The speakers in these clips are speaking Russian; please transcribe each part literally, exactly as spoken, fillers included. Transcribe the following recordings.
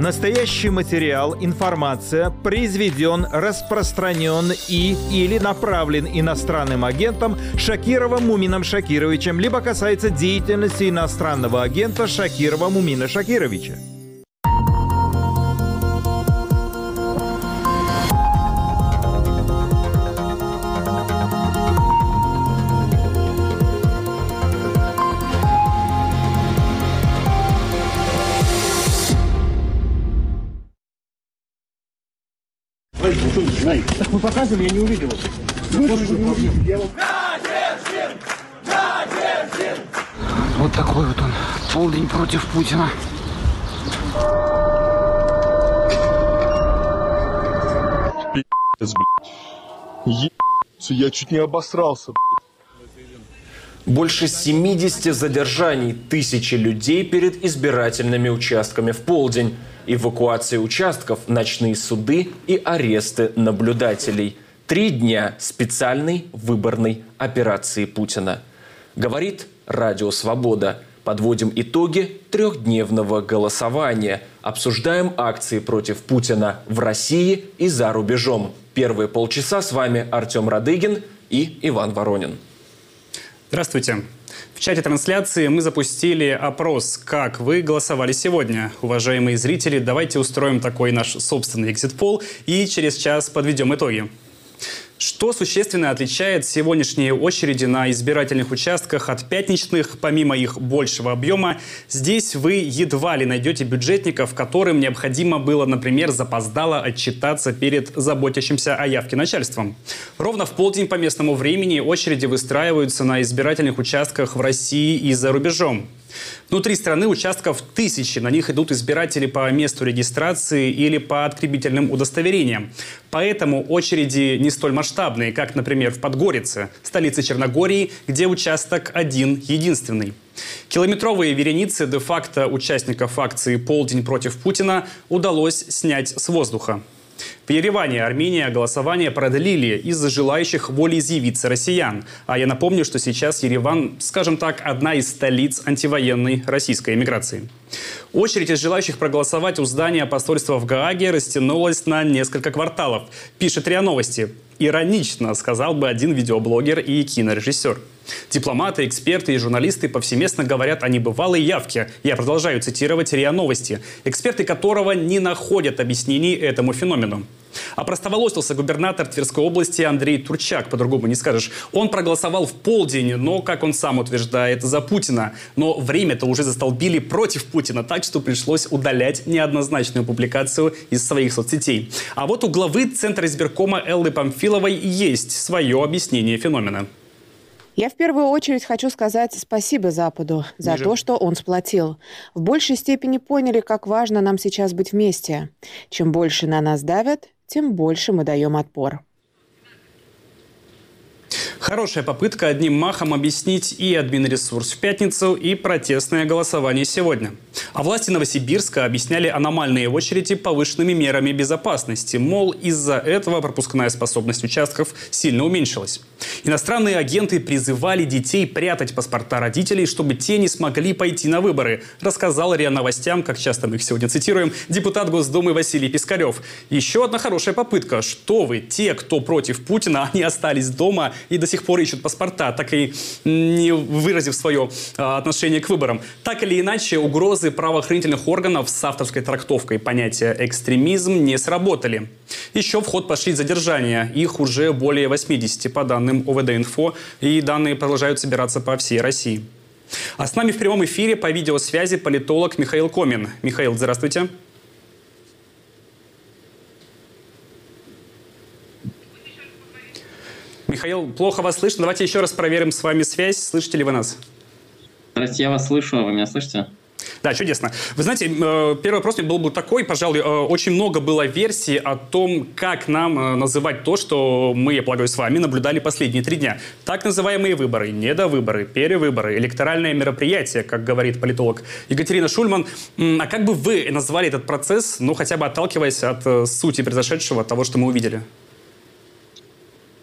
Настоящий материал, информация произведен, распространен и или направлен иностранным агентом Шакировым Мумином Шакировичем, либо касается деятельности иностранного агента Шакирова Мумина Шакировича. Так мы показываем, я не увидел. Вот такой вот он, полдень против Путина. Пи***ц, блядь. Ебаться, я чуть не обосрался, блядь. Больше семидесяти задержаний, тысячи людей перед избирательными участками в полдень. Эвакуация участков, ночные суды и аресты наблюдателей. Три дня специальной выборной операции Путина. Говорит Радио Свобода. Подводим итоги трехдневного голосования. Обсуждаем акции против Путина в России и за рубежом. Первые полчаса с вами Артем Радыгин и Иван Воронин. Здравствуйте. В чате трансляции мы запустили опрос, как вы голосовали сегодня. Уважаемые зрители, давайте устроим такой наш собственный экзит-пол и через час подведем итоги. Что существенно отличает сегодняшние очереди на избирательных участках от пятничных, помимо их большего объема? Здесь вы едва ли найдете бюджетников, которым необходимо было, например, запоздало отчитаться перед заботящимся о явке начальством. Ровно в полдень по местному времени очереди выстраиваются на избирательных участках в России и за рубежом. Внутри страны участков тысячи, на них идут избиратели по месту регистрации или по открепительным удостоверениям. Поэтому очереди не столь масштабные, как, например, в Подгорице, столице Черногории, где участок один-единственный. Километровые вереницы де-факто участников акции «Полдень против Путина» удалось снять с воздуха. В Ереване, Армения, голосование продлили из-за желающих волеизъявиться россиян. А я напомню, что сейчас Ереван, скажем так, одна из столиц антивоенной российской эмиграции. Очередь из желающих проголосовать у здания посольства в Гааге растянулась на несколько кварталов, пишет РИА Новости. Иронично, сказал бы один видеоблогер и кинорежиссер. Дипломаты, эксперты и журналисты повсеместно говорят о небывалой явке. Я продолжаю цитировать РИА Новости, эксперты которого не находят объяснений этому феномену. Опростоволосился губернатор Тверской области Андрей Турчак, по-другому не скажешь. Он проголосовал в полдень, но, как он сам утверждает, за Путина. Но время-то уже застолбили против Путина, так что пришлось удалять неоднозначную публикацию из своих соцсетей. А вот у главы Центра избиркома Эллы Памфиловой есть свое объяснение феномена. Я в первую очередь хочу сказать спасибо Западу за Ниже. то, что он сплотил. В большей степени поняли, как важно нам сейчас быть вместе. Чем больше на нас давят, тем больше мы даем отпор. Хорошая попытка одним махом объяснить и админресурс в пятницу, и протестное голосование сегодня. А власти Новосибирска объясняли аномальные очереди повышенными мерами безопасности. Мол, из-за этого пропускная способность участков сильно уменьшилась. Иностранные агенты призывали детей прятать паспорта родителей, чтобы те не смогли пойти на выборы, рассказал РИА Новостям, как часто мы их сегодня цитируем, депутат Госдумы Василий Пискарев. Еще одна хорошая попытка. Что вы, те, кто против Путина, они остались дома и до сих пор ищут паспорта, так и не выразив свое а, отношение к выборам. Так или иначе, угрозы правоохранительных органов с авторской трактовкой понятия «экстремизм» не сработали. Еще в ход пошли задержания. Их уже более восьмидесяти по данным ОВД-инфо, и данные продолжают собираться по всей России. А с нами в прямом эфире по видеосвязи политолог Михаил Комин. Михаил, здравствуйте. Михаил, плохо вас слышно. Давайте еще раз проверим с вами связь. Слышите ли вы нас? Здравствуйте, я вас слышу. Вы меня слышите? Да, чудесно. Вы знаете, первый вопрос был бы такой, пожалуй, очень много было версий о том, как нам называть то, что мы, я полагаю, с вами наблюдали последние три дня. Так называемые выборы, недовыборы, перевыборы, электоральное мероприятие, как говорит политолог Екатерина Шульман. А как бы вы назвали этот процесс, ну, хотя бы отталкиваясь от сути произошедшего, от того, что мы увидели?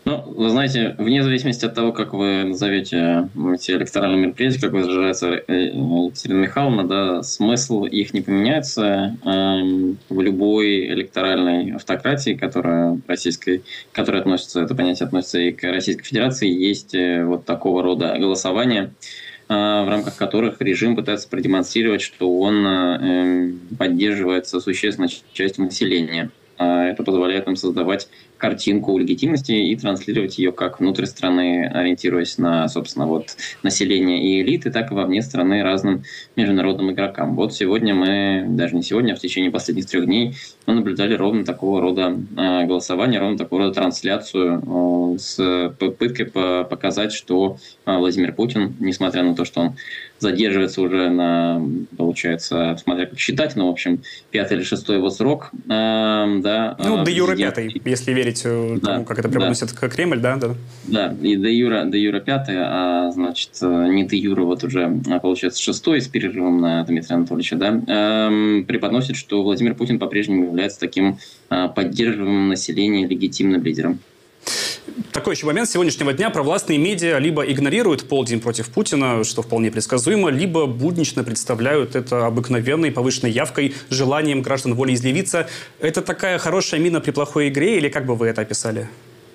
Ну, вы знаете, вне зависимости от того, как вы назовете эти электоральные мероприятия, как выражается Екатерина Михайловна, да, смысл их не поменяется. В любой электоральной автократии, которая, российской, которая относится, это понятие относится и к Российской Федерации, есть вот такого рода голосования, в рамках которых режим пытается продемонстрировать, что он поддерживается существенной частью населения. Это позволяет нам создавать картинку легитимности и транслировать ее как внутрь страны, ориентируясь на, собственно, вот население и элиты, так и вовне страны разным международным игрокам. Вот сегодня мы, даже не сегодня, а в течение последних трех дней мы наблюдали ровно такого рода э, голосование, ровно такого рода трансляцию э, с попыткой по показать, что э, Владимир Путин, несмотря на то, что он задерживается уже на, получается, смотря как считать, но, в общем, пятый или шестой его срок. Э, да, ну, де юре президент... пятый, если верить тому, да, как это преподносит да. Кремль, да? Да, да и де юре, де юре пятый, а, значит, не де юре вот уже, получается, шестой с перерывом на Дмитрия Анатольевича, да, э, преподносит, что Владимир Путин по-прежнему является таким э, поддерживаемым населением легитимным лидером. Такой еще момент сегодняшнего дня. Провластные медиа либо игнорируют полдень против Путина, что вполне предсказуемо, либо буднично представляют это обыкновенной повышенной явкой, желанием граждан волеизъявиться. Это такая хорошая мина при плохой игре, или как бы вы это описали?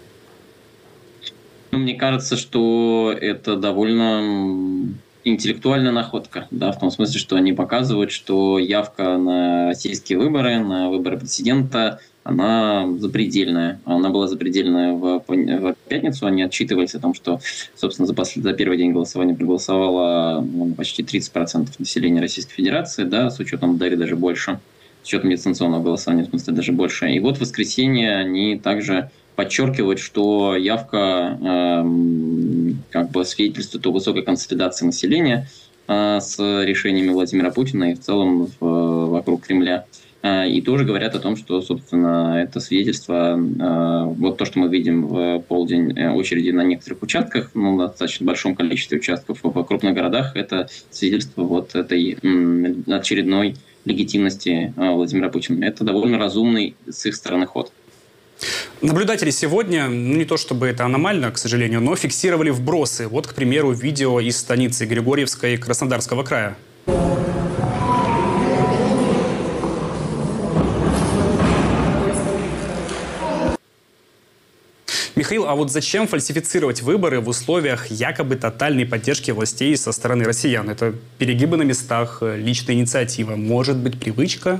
Ну, мне кажется, что это довольно интеллектуальная находка, да, в том смысле, что они показывают, что явка на российские выборы, на выборы президента, она запредельная. Она была запредельная в, в пятницу. Они отчитывались о том, что, собственно, за, послед... за первый день голосования проголосовало ну, почти тридцать процентов населения Российской Федерации, да, с учетом ДАРи даже больше, с учетом дистанционного голосования, в смысле, даже больше. И вот в воскресенье они также подчеркивают, что явка э, как бы свидетельствует о высокой консолидации населения э, с решениями Владимира Путина и в целом в, вокруг Кремля. И тоже говорят о том, что, собственно, это свидетельство, вот то, что мы видим в полдень очереди на некоторых участках, ну, на достаточно большом количестве участков в крупных городах, это свидетельство вот этой очередной легитимности Владимира Путина. Это довольно разумный с их стороны ход. Наблюдатели сегодня, ну не то чтобы это аномально, к сожалению, но фиксировали вбросы. Вот, к примеру, видео из станицы Григорьевской Краснодарского края. Михаил, а вот зачем фальсифицировать выборы в условиях якобы тотальной поддержки властей со стороны россиян? Это перегибы на местах, личная инициатива, может быть, привычка?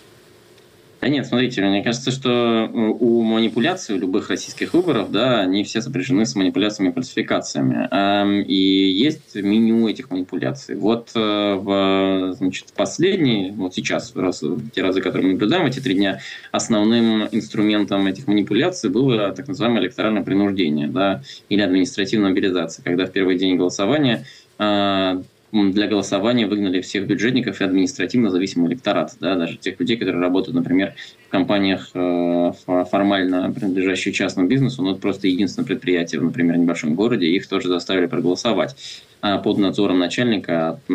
Да нет, смотрите, мне кажется, что у манипуляций, у любых российских выборов, да, они все сопряжены с манипуляциями и фальсификациями. И есть меню этих манипуляций. Вот в, значит, последние, вот сейчас, раз, те разы, которые мы наблюдаем, эти три дня, основным инструментом этих манипуляций было так называемое электоральное принуждение, да, или административная мобилизация, когда в первый день голосования для голосования выгнали всех бюджетников и административно зависимый электорат, да, даже тех людей, которые работают, например, в компаниях э, формально принадлежащих частному бизнесу, но это просто единственное предприятие, например, в небольшом городе, их тоже заставили проголосовать. А под надзором начальника э, э,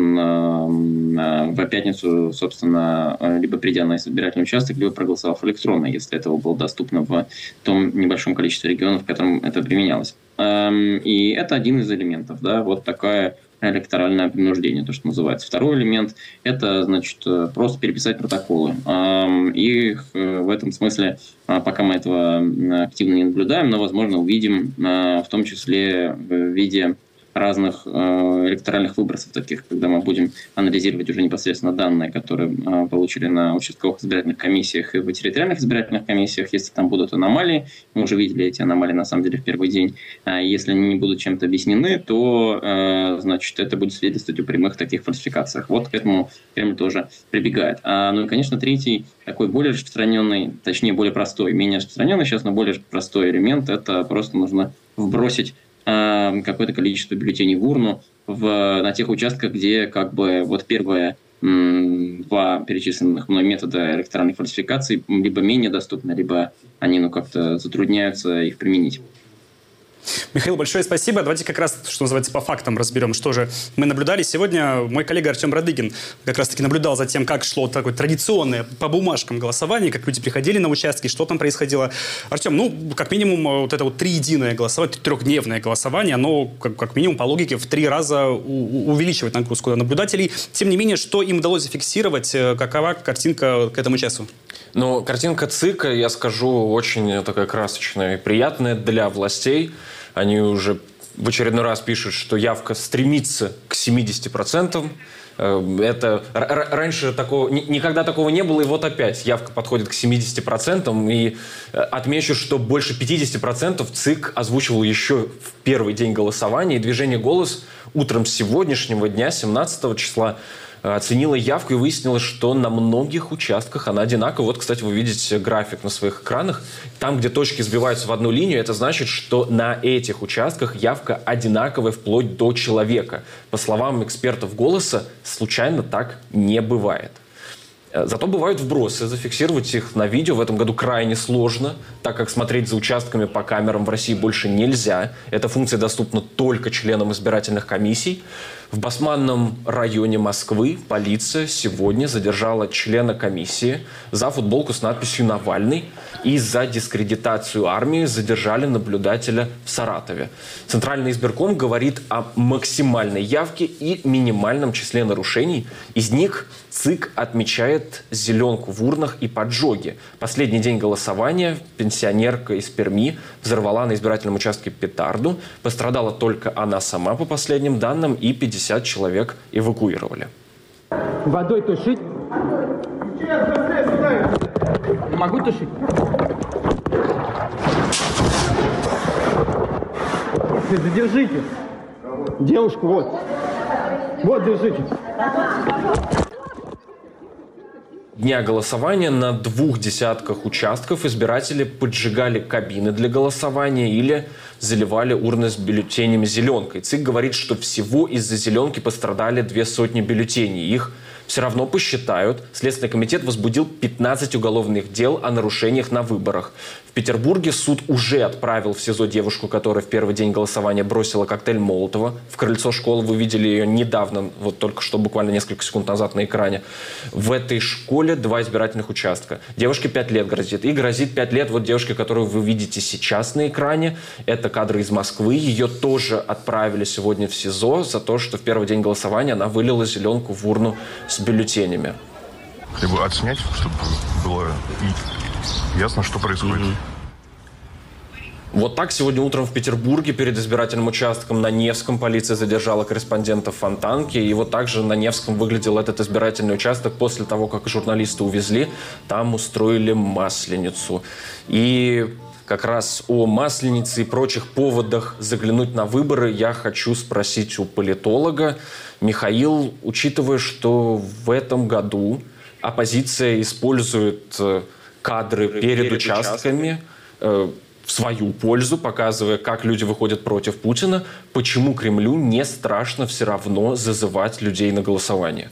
в пятницу, собственно, либо придя на избирательный участок, либо проголосовав электронно, если этого было доступно в том небольшом количестве регионов, в котором это применялось. Э, и это один из элементов, да, вот такая электоральное принуждение, то, что называется. Второй элемент – это, значит, просто переписать протоколы. И в этом смысле, пока мы этого активно не наблюдаем, но, возможно, увидим, в том числе в виде разных электоральных выбросов таких, когда мы будем анализировать уже непосредственно данные, которые получили на участковых избирательных комиссиях и в территориальных избирательных комиссиях. Если там будут аномалии, мы уже видели эти аномалии на самом деле в первый день, если они не будут чем-то объяснены, то, значит, это будет свидетельствовать о прямых таких фальсификациях. Вот к этому Кремль тоже прибегает. Ну и, конечно, третий, такой более распространенный, точнее, более простой, менее распространенный сейчас, но более простой элемент, это просто нужно вбросить какое-то количество бюллетеней в урну в, на тех участках, где как бы вот первые м, два перечисленных мной метода электоральной фальсификации либо менее доступны, либо они ну, как-то затрудняются их применить. Михаил, большое спасибо. Давайте как раз, что называется, по фактам разберем, что же мы наблюдали. Сегодня мой коллега Артем Радыгин как раз-таки наблюдал за тем, как шло такое традиционное по бумажкам голосование, как люди приходили на участки, что там происходило. Артем, ну, как минимум, вот это вот триединое голосование, трехдневное голосование, оно, как, как минимум, по логике, в три раза у, увеличивает нагрузку на наблюдателей. Тем не менее, что им удалось зафиксировать? Какова картинка к этому часу? Ну, картинка ЦИКа, я скажу, очень такая красочная и приятная для властей. Они уже в очередной раз пишут, что явка стремится к семидесяти процентам. Это раньше такого, никогда такого не было, и вот опять явка подходит к семидесяти процентам. И отмечу, что больше пятидесяти процентов ЦИК озвучивал еще в первый день голосования. И движение «Голос» утром сегодняшнего дня, семнадцатого числа, оценила явку и выяснилось, что на многих участках она одинакова. Вот, кстати, вы видите график на своих экранах. Там, где точки сбиваются в одну линию, это значит, что на этих участках явка одинаковая вплоть до человека. По словам экспертов «Голоса», случайно так не бывает. Зато бывают вбросы. Зафиксировать их на видео в этом году крайне сложно, так как смотреть за участками по камерам в России больше нельзя. Эта функция доступна только членам избирательных комиссий. В Басманном районе Москвы полиция сегодня задержала члена комиссии за футболку с надписью «Навальный» и за дискредитацию армии задержали наблюдателя в Саратове. Центральный избирком говорит о максимальной явке и минимальном числе нарушений. Из них ЦИК отмечает зеленку в урнах и поджоги. Последний день голосования пенсионерка из Перми взорвала на избирательном участке петарду. Пострадала только она сама, по последним данным, и пятьдесят человек эвакуировали. Водой тушить? Могу тушить? Задержите. Девушку, вот. Вот, держите. Дня голосования на двух десятках участков избиратели поджигали кабины для голосования или заливали урны с бюллетенями зеленкой. ЦИК говорит, что всего из-за зеленки пострадали две сотни бюллетеней. Их все равно посчитают. Следственный комитет возбудил пятнадцать уголовных дел о нарушениях на выборах. В Петербурге суд уже отправил в СИЗО девушку, которая в первый день голосования бросила коктейль Молотова в крыльцо школы. Вы видели ее недавно, вот только что, буквально несколько секунд назад на экране. В этой школе два избирательных участка. Девушке пять лет грозит. И грозит пять лет вот девушке, которую вы видите сейчас на экране. Это кадры из Москвы. Ее тоже отправили сегодня в СИЗО за то, что в первый день голосования она вылила зеленку в урну с бюллетенями. Хотя бы отснять, чтобы было ясно, что происходит. Mm-hmm. Вот так сегодня утром в Петербурге перед избирательным участком на Невском полиция задержала корреспондента Фонтанки. И вот также на Невском выглядел этот избирательный участок после того, как журналисты увезли. Там устроили масленицу. И как раз о масленице и прочих поводах заглянуть на выборы я хочу спросить у политолога. Михаил, учитывая, что в этом году оппозиция использует кадры перед, перед участками, участками в свою пользу, показывая, как люди выходят против Путина, почему Кремлю не страшно все равно зазывать людей на голосование?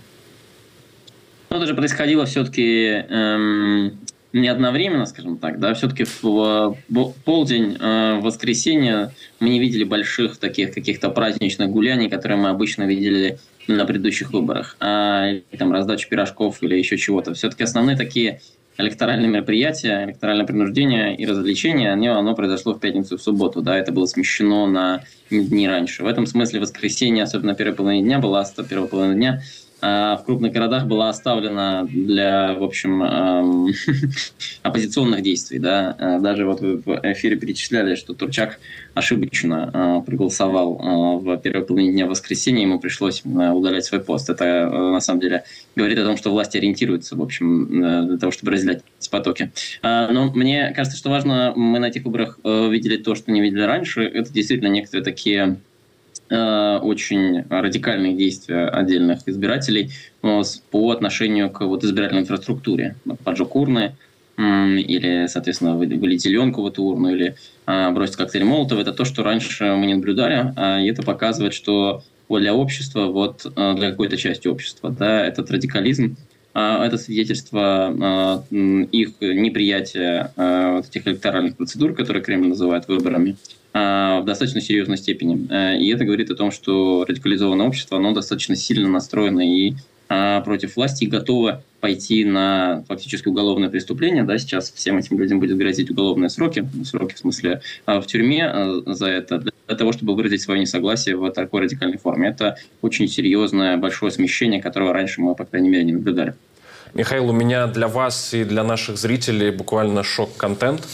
Ну, это же происходило все-таки эм, не одновременно, скажем так, да, все-таки в, в полдень э, воскресенья мы не видели больших таких каких-то праздничных гуляний, которые мы обычно видели на предыдущих выборах, а, там раздача пирожков или еще чего-то. Все-таки основные такие электоральные мероприятия, электоральное принуждение и развлечение, оно, оно произошло в пятницу и в субботу, да, это было смещено на дни раньше. В этом смысле воскресенье, особенно первая половина дня, была первая половина дня, а в крупных городах была оставлена для, в общем, эм, оппозиционных действий, да. Даже вот в эфире перечисляли, что Турчак ошибочно э, проголосовал э, в первой половине дня воскресенья, ему пришлось э, удалять свой пост. Это э, на самом деле говорит о том, что власти ориентируются, в общем, э, для того, чтобы разделять эти потоки. Э, но мне кажется, что важно, мы на этих выборах э, видели то, что не видели раньше. Это действительно некоторые такие э, очень радикальные действия отдельных избирателей э, по отношению к вот, избирательной инфраструктуре. Поджог урны, или, соответственно, вылить зеленку в эту урну, или а, бросить коктейль Молотова. Это то, что раньше мы не наблюдали, а, и это показывает, что для общества, вот, для какой-то части общества, да, этот радикализм, а, это свидетельство а, их неприятия а, вот этих электоральных процедур, которые Кремль называет выборами, в достаточно серьезной степени. И это говорит о том, что радикализованное общество, оно достаточно сильно настроено и против власти, и готово пойти на фактически уголовное преступление. Да, сейчас всем этим людям будет грозить уголовные сроки, сроки в смысле в тюрьме за это, для того, чтобы выразить свое несогласие в такой радикальной форме. Это очень серьезное, большое смещение, которого раньше мы, по крайней мере, не наблюдали. Михаил, у меня для вас и для наших зрителей буквально шок-контент.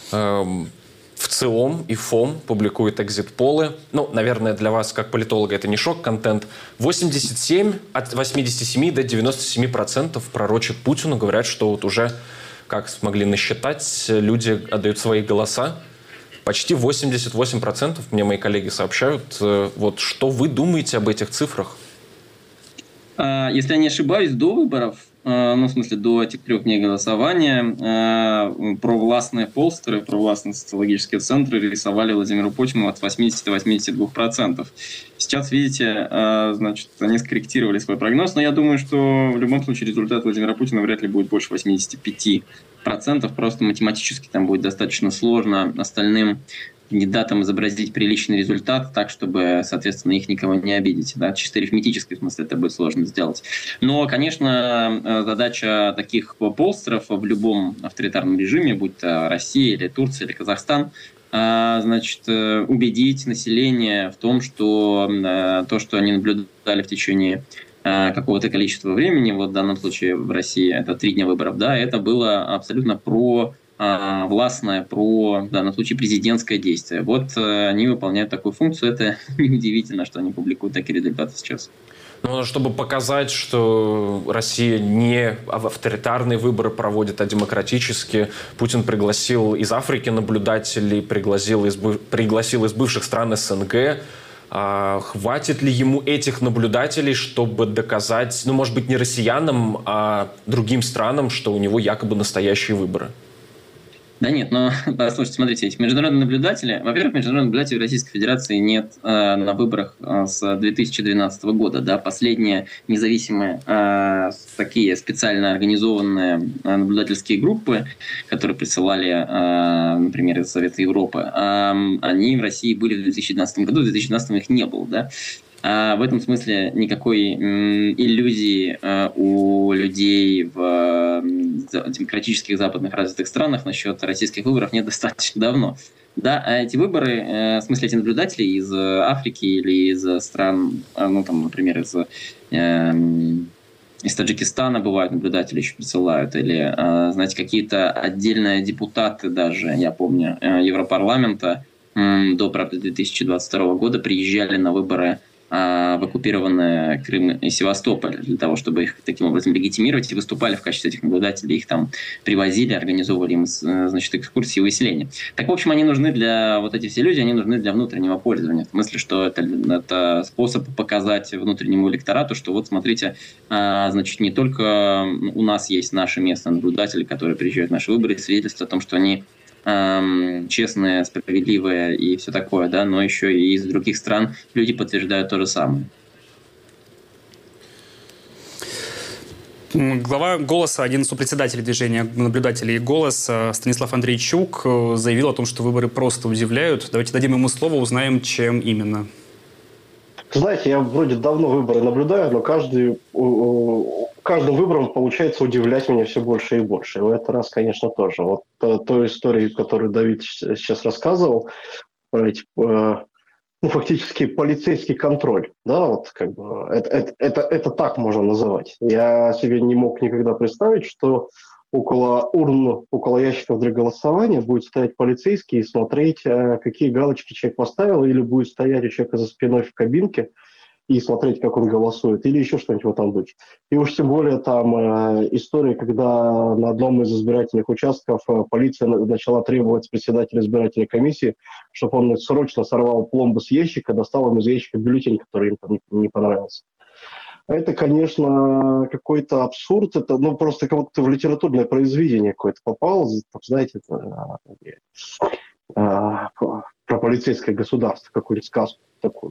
В ЦИОМ и ФОМ публикуют экзит-полы. Ну, наверное, для вас, как политолога, это не шок-контент. восемьдесят семь от восьмидесяти семи до девяноста семи процентов пророчат Путину, говорят, что вот уже, как смогли насчитать, люди отдают свои голоса. Почти восемьдесят восемь процентов, мне мои коллеги сообщают. Вот что вы думаете об этих цифрах? Если я не ошибаюсь, до выборов, ну, в смысле, до этих трех дней голосования, провластные полстеры, провластные социологические центры рисовали Владимиру Путину от восьмидесяти до восьмидесяти двух процентов. Сейчас, видите, значит, они скорректировали свой прогноз, но я думаю, что в любом случае результат Владимира Путина вряд ли будет больше восьмидесяти пяти процентов. Просто математически там будет достаточно сложно остальным кандидатам изобразить приличный результат так, чтобы, соответственно, их никого не обидеть. Да? Чисто арифметически, в смысле, это будет сложно сделать. Но, конечно, задача таких полстеров в любом авторитарном режиме, будь то Россия или Турция или Казахстан, значит, убедить население в том, что то, что они наблюдали в течение какого-то количества времени, вот в данном случае в России это три дня выборов, да, это было абсолютно про властное, про, в данном случае, президентское действие. Вот они выполняют такую функцию. Это неудивительно, что они публикуют такие результаты сейчас. Ну, чтобы показать, что Россия не авторитарные выборы проводит, а демократические, Путин пригласил из Африки наблюдателей, пригласил из, пригласил из бывших стран СНГ. А хватит ли ему этих наблюдателей, чтобы доказать, ну, может быть, не россиянам, а другим странам, что у него якобы настоящие выборы? Да нет, но, послушайте, смотрите, эти международные наблюдатели, во-первых, международных наблюдателей в Российской Федерации нет э, на выборах э, с две тысячи двенадцатого года, да, последние независимые э, такие специально организованные э, наблюдательские группы, которые присылали, э, например, из Совета Европы, э, они в России были в две тысячи двенадцатом году, в две тысячи двенадцатом их не было, да. А в этом смысле никакой м, иллюзии э, у людей в э, демократических западных развитых странах насчет российских выборов нет достаточно давно. Да, а эти выборы, э, в смысле эти наблюдатели из Африки или из стран, э, ну там, например, из, э, из Таджикистана бывают наблюдатели еще присылают, или, э, знаете, какие-то отдельные депутаты даже, я помню, э, Европарламента э, до, правда, две тысячи двадцать второго года приезжали на выборы в оккупированные Крым и Севастополь для того, чтобы их таким образом легитимировать, и выступали в качестве этих наблюдателей, их там привозили, организовывали им, значит, экскурсии и выселения. Так, в общем, они нужны для, вот эти все люди, они нужны для внутреннего пользования. В смысле, что это, это способ показать внутреннему электорату, что вот, смотрите, значит, не только у нас есть наши местные наблюдатели, которые приезжают на наши выборы, и свидетельствуют о том, что они честные, справедливые и все такое, да, но еще и из других стран люди подтверждают то же самое. Глава «Голоса», один из сопредседателей движения наблюдателей «Голос» Станислав Андрейчук заявил о том, что выборы просто удивляют. Давайте дадим ему слово, узнаем, чем именно. Знаете, я вроде давно выборы наблюдаю, но каждый, каждым выбором получается удивлять меня все больше и больше. И в этот раз, конечно, тоже. Вот той истории, которую Давид сейчас рассказывал, про эти, ну, фактически полицейский контроль, да, вот как бы это, это, это, это так можно называть. Я себе не мог никогда представить, что около урн, около ящиков для голосования будет стоять полицейский и смотреть, какие галочки человек поставил, или будет стоять у человека за спиной в кабинке и смотреть, как он голосует, или еще что-нибудь в этом духе. И уж тем более там э, история, когда на одном из избирательных участков э, полиция начала требовать с председателя избирательной комиссии, чтобы он срочно сорвал пломбу с ящика, достал им из ящика бюллетень, который им там не, не понравился. Это, конечно, какой-то абсурд, это ну, просто как будто в литературное произведение какое-то попал, знаете, это, а, а, про полицейское государство, какую-нибудь сказку такую.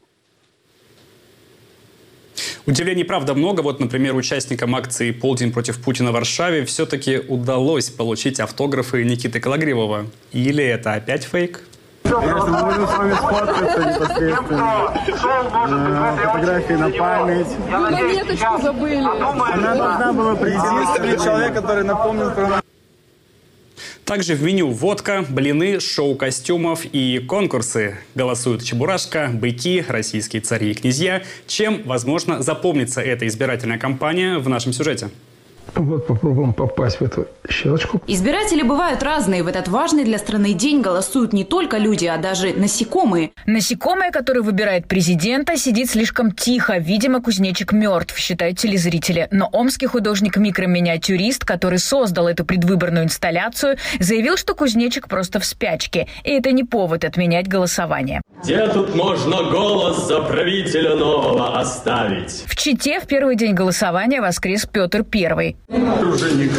Удивлений, правда, много. Вот, например, участникам акции «Полдень против Путина» в Варшаве все-таки удалось получить автографы Никиты Кологривова. Или это опять фейк? Если мы можем с вами сфоткаться непосредственно. Фотографии на память. Монеточку забыли. Она должна была прийти. Единственный человек, который напомнил про нас. Также в меню водка, блины, шоу костюмов и конкурсы. Голосуют Чебурашка, быки, российские цари и князья. Чем, возможно, запомнится эта избирательная кампания в нашем сюжете? Вот попробуем попасть в эту щелочку. Избиратели бывают разные. В этот важный для страны день голосуют не только люди, а даже насекомые. Насекомое, которое выбирает президента, сидит слишком тихо. Видимо, кузнечик мертв, считают телезрители. Но омский художник-микроминиатюрист, который создал эту предвыборную инсталляцию, заявил, что кузнечик просто в спячке. И это не повод отменять голосование. Где тут можно голос за правителя нового оставить? В Чите в первый день голосования воскрес Петр Первый. Дружинник.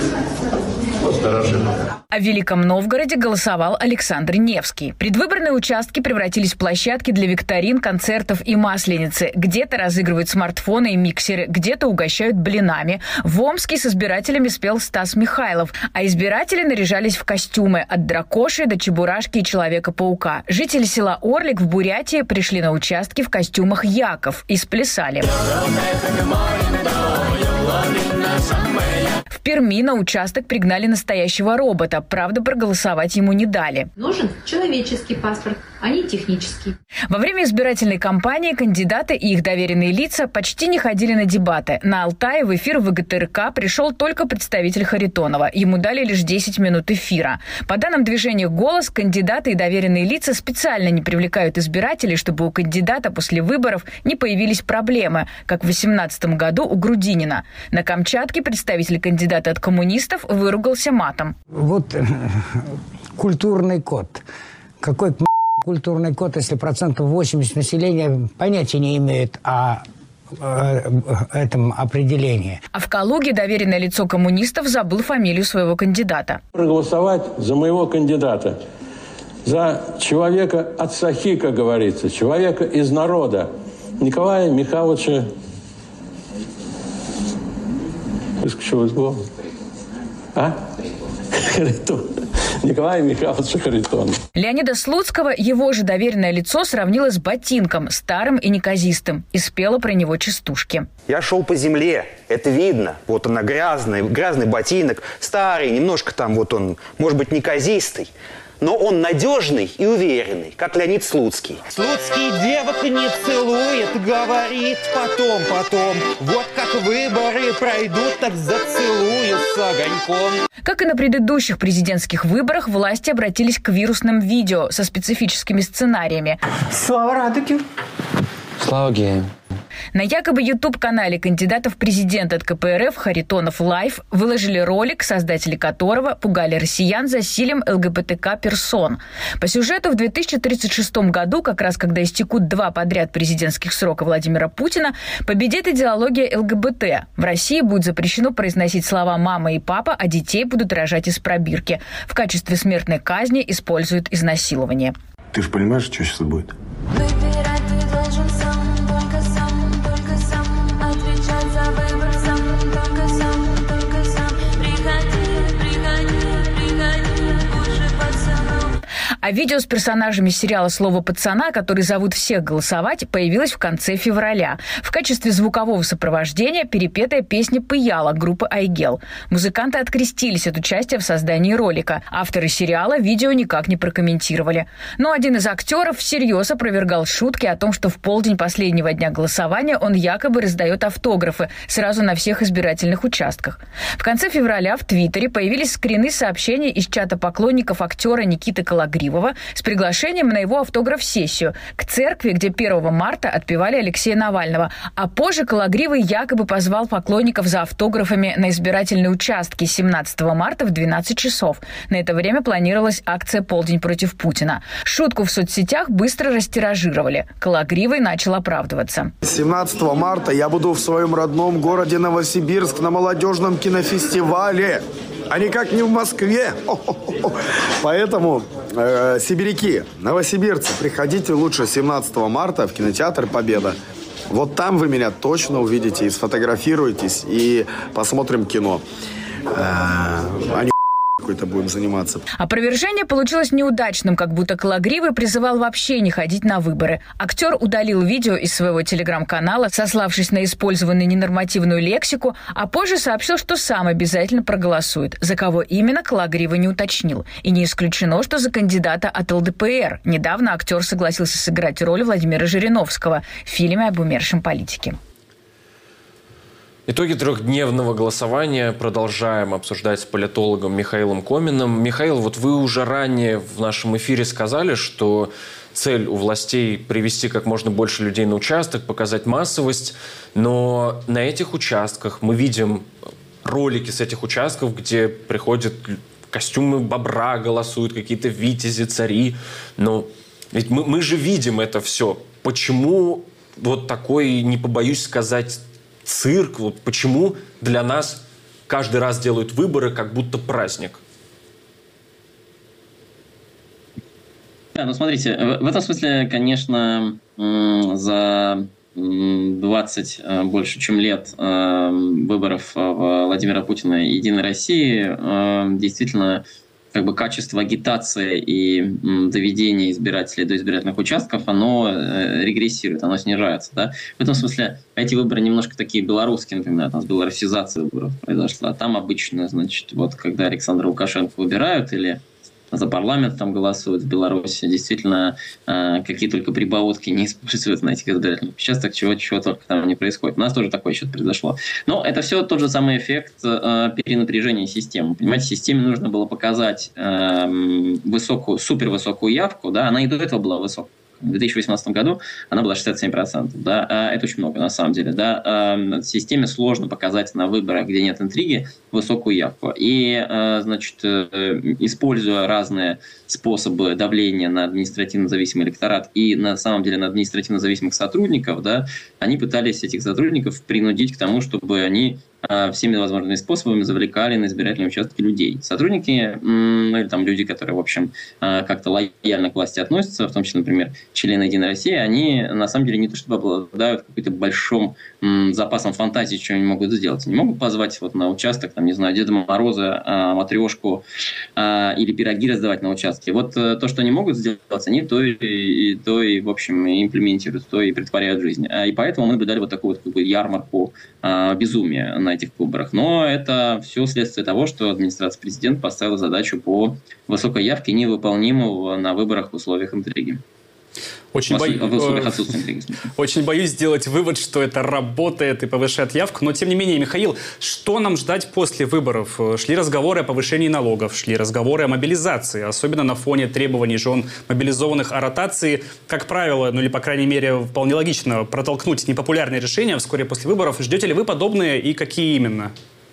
А в Великом Новгороде голосовал Александр Невский. Предвыборные участки превратились в площадки для викторин, концертов и масленицы. Где-то разыгрывают смартфоны и миксеры, где-то угощают блинами. В Омске с избирателями спел Стас Михайлов, а избиратели наряжались в костюмы от дракоши до Чебурашки и Человека-паука. Жители села Орлик в Бурятии пришли на участки в костюмах яков и сплясали. В Перми на участок пригнали настоящего робота. Правда, проголосовать ему не дали. Нужен человеческий паспорт, а не технический. Во время избирательной кампании кандидаты и их доверенные лица почти не ходили на дебаты. На Алтае в эфир ВГТРК пришел только представитель Харитонова. Ему дали лишь десять минут эфира. По данным движения «Голос», кандидаты и доверенные лица специально не привлекают избирателей, чтобы у кандидата после выборов не появились проблемы, как в две тысячи восемнадцатом году у Грудинина. На Камчатке представитель кандидата от коммунистов выругался матом. Вот культурный код. Какой культурный код, если процентов восемьдесят населения понятия не имеют о этом определении. А в Калуге доверенное лицо коммунистов забыл фамилию своего кандидата. Проголосовать за моего кандидата, за человека от сахи, как говорится, человека из народа, Николая Михайловича, выскочил из головы, а? Харитон. Николая Михайловича Харитона. Леонида Слуцкого его же доверенное лицо сравнило с ботинком, старым и неказистым, и спело про него частушки. Я шел по земле, это видно. Вот она грязный, грязный ботинок, старый, немножко там вот он, может быть, неказистый. Но он надежный и уверенный, как Леонид Слуцкий. Слуцкий девок не целует, говорит потом, потом. Вот как выборы пройдут, так зацелую с огоньком. Как и на предыдущих президентских выборах, власти обратились к вирусным видео со специфическими сценариями. Слава Радуге! Слава геям! На якобы ютуб-канале кандидата в президенты от ка пэ эр эф «Харитонов Лайв» выложили ролик, создатели которого пугали россиян засилием эл гэ бэ тэ ка-персон. По сюжету в две тысячи тридцать шестом году, как раз когда истекут два подряд президентских срока Владимира Путина, победит идеология эл гэ бэ тэ. В России будет запрещено произносить слова «мама» и «папа», а детей будут рожать из пробирки. В качестве смертной казни используют изнасилование. Ты же понимаешь, что сейчас будет? Выбирать ты должен сам, только сам, только сам. Отвечать за выбор сам, только сам, только сам. Приходи, приходи, приходи, лучше пацану. А видео с персонажами сериала «Слово пацана», который зовут всех голосовать, появилось в конце февраля. В качестве звукового сопровождения перепетая песня «Пыяла» группы «Айгел». Музыканты открестились от участия в создании ролика. Авторы сериала видео никак не прокомментировали. Но один из актеров всерьез опровергал шутки о том, что в полдень последнего дня голосования он якобы раздает автографы сразу на всех избирательных участках. В конце февраля в Твиттере появились скрины сообщений из чата поклонников актера Никиты Кологривого с приглашением на его автограф-сессию к церкви, где первого марта отпевали Алексея Навального. А позже Кологривый якобы позвал поклонников за автографами на избирательные участки семнадцатого марта в двенадцать часов. На это время планировалась акция «Полдень против Путина». Шутку в соцсетях быстро растиражировали. Кологривый начал оправдываться. семнадцатого марта я буду в своем родном городе Новосибирск на молодежном кинофестивале, а никак не в Москве. О-о-о. Поэтому, э, сибиряки, новосибирцы, приходите лучше семнадцатого марта в кинотеатр «Победа». Вот там вы меня точно увидите и сфотографируетесь, и посмотрим кино. Э, а не какой-то будем заниматься. Опровержение получилось неудачным, как будто Кологривый призывал вообще не ходить на выборы. Актер удалил видео из своего телеграм-канала, сославшись на использованную ненормативную лексику, а позже сообщил, что сам обязательно проголосует. За кого именно, Кологривый не уточнил. И не исключено, что за кандидата от эл дэ пэ эр. Недавно актер согласился сыграть роль Владимира Жириновского в фильме об умершем политике. Итоги трехдневного голосования продолжаем обсуждать с политологом Михаилом Коминым. Михаил, вот вы уже ранее в нашем эфире сказали, что цель у властей привести как можно больше людей на участок, показать массовость. Но на этих участках мы видим ролики с этих участков, где приходят костюмы бобра, голосуют какие-то витязи, цари. Но ведь мы, мы же видим это все. Почему вот такой, не побоюсь сказать, цирк? Вот почему для нас каждый раз делают выборы как будто праздник? Да, ну смотрите, в этом смысле, конечно, за двадцать больше чем лет выборов Владимира Путина и «Единой России» действительно как бы качество агитации и доведения избирателей до избирательных участков, оно регрессирует, оно снижается. Да? В этом смысле эти выборы немножко такие белорусские, например, у нас белорусизация выборов произошла. Там обычно, значит, вот когда Александра Лукашенко выбирают или за парламент там голосуют в Беларуси, действительно э, какие только прибаутки не используют на этих избирательных участках, чего, чего только там не происходит. У нас тоже такое что-то произошло. Но это все тот же самый эффект э, перенапряжения системы. Понимаете, системе нужно было показать э, высокую, супервысокую явку, да, она и до этого была высокой. В две тысячи восемнадцатом году она была шестьдесят семь процентов. Да? Это очень много на самом деле. Да? Системе сложно показать на выборах, где нет интриги, высокую явку. И, значит, используя разные способы давления на административно зависимый электорат и на самом деле на административно зависимых сотрудников, да, они пытались этих сотрудников принудить к тому, чтобы они всеми возможными способами завлекали на избирательные участки людей. Сотрудники, ну или там люди, которые, в общем, как-то лояльно к власти относятся, в том числе, например, члены «Единой России», они на самом деле не то чтобы обладают каким-то большим запасом фантазии, что они могут сделать. Они могут позвать вот на участок, там, не знаю, Деда Мороза, матрешку или пироги раздавать на участке. Вот то, что они могут сделать, они то и, то и в общем, имплементируют, то и притворяют в жизнь. И поэтому мы наблюдали вот такую вот как бы ярмарку безумия на этих выборах. Но это все следствие того, что администрация президента поставила задачу по высокой явке, невыполнимого на выборах в условиях интриги. Очень, бо... Очень боюсь сделать вывод, что это работает и повышает явку. Но, тем не менее, Михаил, что нам ждать после выборов? Шли разговоры о повышении налогов, шли разговоры о мобилизации, особенно на фоне требований жен мобилизованных о ротации. Как правило, ну или, по крайней мере, вполне логично протолкнуть непопулярные решения вскоре после выборов. Ждете ли вы подобные и какие именно?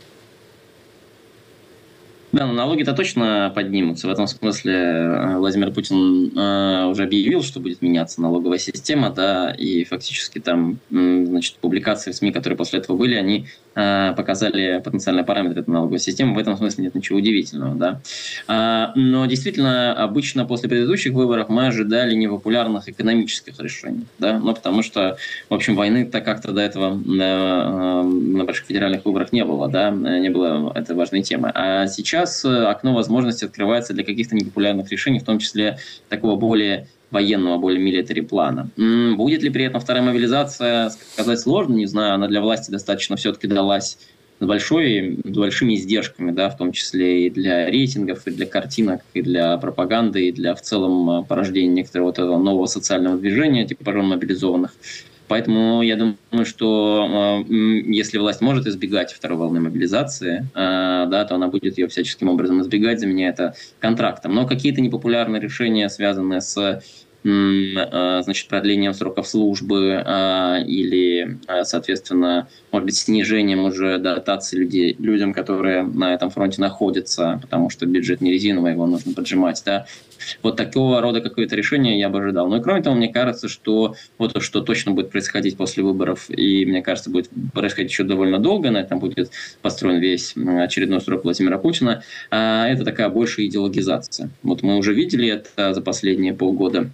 Да, но налоги-то точно поднимутся. В этом смысле Владимир Путин э, уже объявил, что будет меняться налоговая система, да, и фактически там, значит, публикации в СМИ, которые после этого были, они э, показали потенциальные параметры этой налоговой системы. В этом смысле нет ничего удивительного, да. А, но действительно, обычно после предыдущих выборов мы ожидали непопулярных экономических решений, да, ну, потому что, в общем, войны-то как-то до этого на, на больших федеральных выборах не было, да, не было этой важной темы. А сейчас окно возможностей открывается для каких-то непопулярных решений, в том числе такого более военного, более милитари плана. М-м, будет ли при этом вторая мобилизация, сказать сложно, не знаю, она для власти достаточно все-таки далась с, большой, с большими издержками, да, в том числе и для рейтингов, и для картинок, и для пропаганды, и для в целом порождения некоторого вот этого нового социального движения, типа жен мобилизованных. Поэтому я думаю, что э, если власть может избегать второй волны мобилизации, э, да, то она будет ее всяческим образом избегать, заменяя это контрактом. Но какие-то непопулярные решения, связанные с э, э, значит, продлением сроков службы э, или, э, соответственно, может быть, снижением уже дотаций людей, людям, которые на этом фронте находятся, потому что бюджет не резиновый, его нужно поджимать, да. Вот такого рода какое-то решение я бы ожидал. Ну и кроме того, мне кажется, что вот что точно будет происходить после выборов, и мне кажется, будет происходить еще довольно долго, на этом будет построен весь очередной срок Владимира Путина, это такая большая идеологизация. Вот мы уже видели это за последние полгода.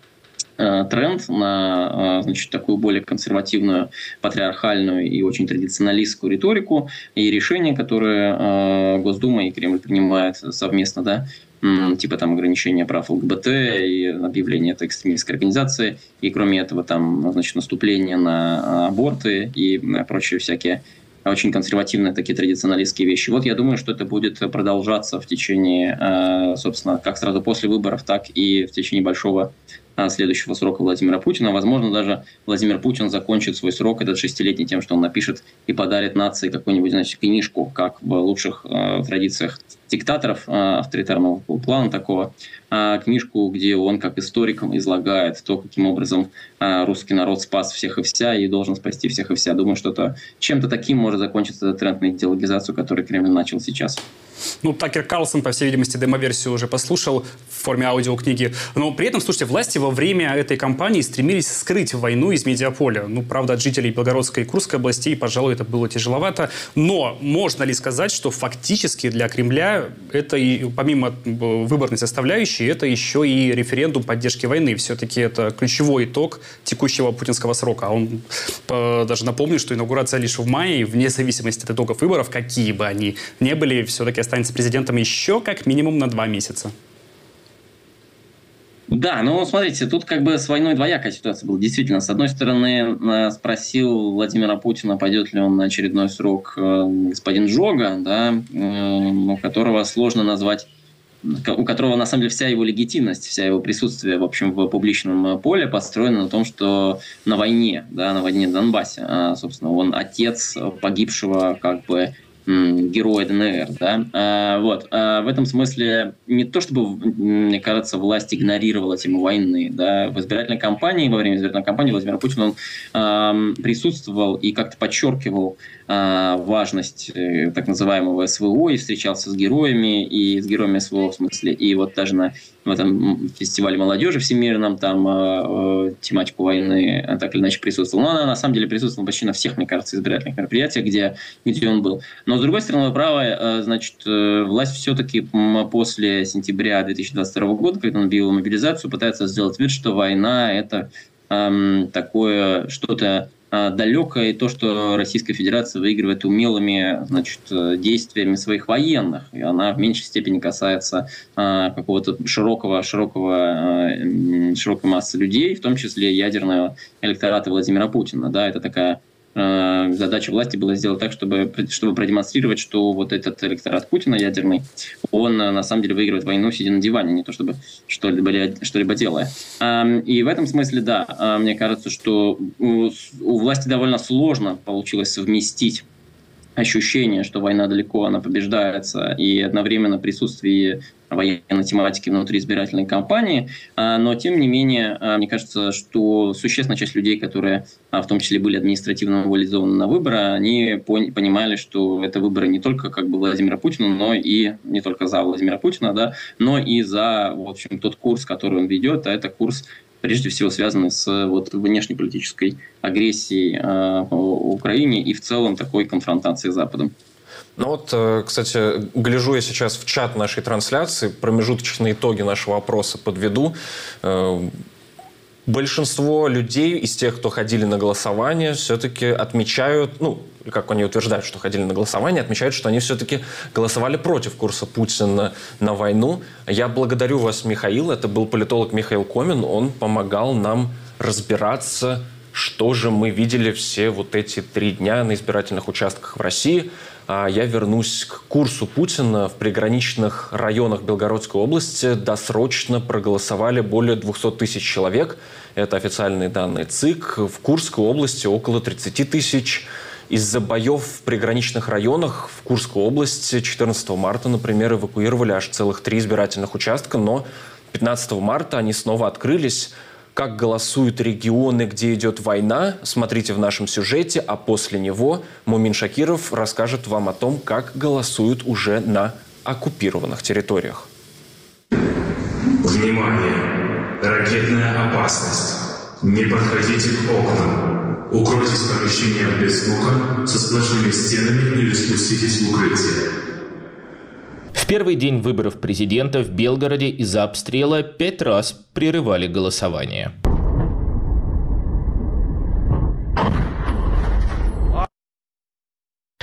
тренд на, значит, такую более консервативную, патриархальную и очень традиционалистскую риторику и решения, которые Госдума и Кремль принимают совместно, да, типа там ограничения прав ЛГБТ и объявление этой экстремистской организации, и кроме этого там, значит, наступление на аборты и прочие всякие очень консервативные такие традиционалистские вещи. Вот я думаю, что это будет продолжаться в течение, собственно, как сразу после выборов, так и в течение большого следующего срока Владимира Путина. Возможно, даже Владимир Путин закончит свой срок, этот шестилетний, тем, что он напишет и подарит нации какую-нибудь, значит, книжку, как в лучших э, традициях диктаторов э, авторитарного плана такого, э, книжку, где он как историк излагает то, каким образом э, русский народ спас всех и вся и должен спасти всех и вся. Думаю, что это чем-то таким может закончиться этот тренд на идеологизацию, который Кремль начал сейчас. Ну, Такер Карлсон, по всей видимости, демо-версию уже послушал в форме аудиокниги. Но при этом, слушайте, власти во время этой кампании стремились скрыть войну из медиаполя. Ну, правда, от жителей Белгородской и Курской областей, пожалуй, это было тяжеловато. Но можно ли сказать, что фактически для Кремля это, и, помимо выборной составляющей, это еще и референдум поддержки войны? Все-таки это ключевой итог текущего путинского срока. А он э, даже напомню, что инаугурация лишь в мае, и вне зависимости от итогов выборов, какие бы они ни были, все-таки останется президентом еще как минимум на два месяца. Да, ну смотрите, тут как бы с войной двоякая ситуация была. Действительно, с одной стороны, спросил Владимира Путина, пойдет ли он на очередной срок господин Жога, да, у которого сложно назвать, у которого на самом деле вся его легитимность, вся его присутствие, в общем, в публичном поле построено на том, что на войне, да, на войне в Донбассе, собственно, он отец погибшего как бы героя ДНР, да, а, вот, а в этом смысле не то, чтобы, мне кажется, власть игнорировала тему войны, да, в избирательной кампании, во время избирательной кампании Владимир Путин, он а, присутствовал и как-то подчеркивал а, важность э, так называемого СВО и встречался с героями, и с героями СВО, в смысле, и вот даже на в этом фестивале молодежи всемирном там э, тематику войны так или иначе присутствовал. Но она на самом деле присутствовала почти на всех, мне кажется, избирательных мероприятиях, где, где он был. Но, с другой стороны, вы правы, э, значит, э, власть все-таки после сентября две тысячи двадцать второго года, когда он объявил мобилизацию, пытается сделать вид, что война – это э, такое что-то далекое, и то, что Российская Федерация выигрывает умелыми, значит, действиями своих военных. И она в меньшей степени касается а, какого-то широкого, широкого, а, широкой массы людей, в том числе ядерного электората Владимира Путина. Да, это такая а, задача власти была сделать так, чтобы, чтобы продемонстрировать, что вот этот электорат Путина ядерный, он на самом деле выигрывает войну, сидя на диване, не то чтобы что-либо, что-либо делая. И в этом смысле, да, мне кажется, что у власти довольно сложно получилось совместить ощущение, что война далеко, она побеждается, и одновременно присутствие военной тематики внутри избирательной кампании. Но, тем не менее, мне кажется, что существенная часть людей, которые в том числе были административно мобилизованы на выборы, они понимали, что это выборы не только как бы Владимира Путина, но и не только за Владимира Путина, да, но и за, в общем, тот курс, который он ведет, а это курс, прежде всего, связанный с вот, внешнеполитической агрессией э, в Украине и в целом такой конфронтацией с Западом. Ну вот, кстати, гляжу я сейчас в чат нашей трансляции, промежуточные итоги нашего опроса подведу. Большинство людей из тех, кто ходили на голосование, все-таки отмечают, ну, как они утверждают, что ходили на голосование, отмечают, что они все-таки голосовали против курса Путина на войну. Я благодарю вас, Михаил. Это был политолог Михаил Комин. Он помогал нам разбираться, что же мы видели все вот эти три дня на избирательных участках в России. А я вернусь к курсу Путина. В приграничных районах Белгородской области досрочно проголосовали более двухсот тысяч человек. Это официальные данные ЦИК. В Курской области около тридцати тысяч. Из-за боев в приграничных районах в Курской области четырнадцатого марта, например, эвакуировали аж целых три избирательных участка, но пятнадцатого марта они снова открылись. Как голосуют регионы, где идет война, смотрите в нашем сюжете, а после него Мумин Шакиров расскажет вам о том, как голосуют уже на оккупированных территориях. Внимание! Ракетная опасность. Не подходите к окнам. Укройтесь в помещениях без окон со сплошными стенами или спуститесь в укрытие. В первый день выборов президента в Белгороде из-за обстрела пять раз прерывали голосование.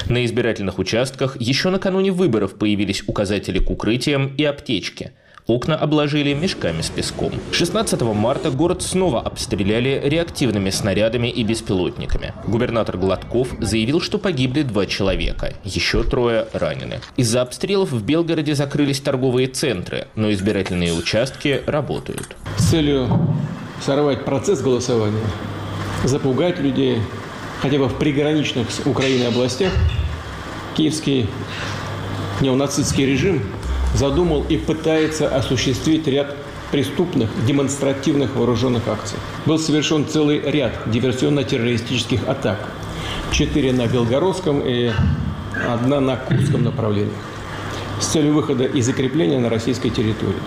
На избирательных участках еще накануне выборов появились указатели к укрытиям и аптечки. Окна обложили мешками с песком. шестнадцатого марта город снова обстреляли реактивными снарядами и беспилотниками. Губернатор Гладков заявил, что погибли два человека, еще трое ранены. Из-за обстрелов в Белгороде закрылись торговые центры, но избирательные участки работают. С целью сорвать процесс голосования, запугать людей, хотя бы в приграничных с Украиной областях, киевский неонацистский режим задумал и пытается осуществить ряд преступных, демонстративных вооруженных акций. Был совершен целый ряд диверсионно-террористических атак. Четыре на Белгородском и одна на Курском направлении. С целью выхода и закрепления на российской территории.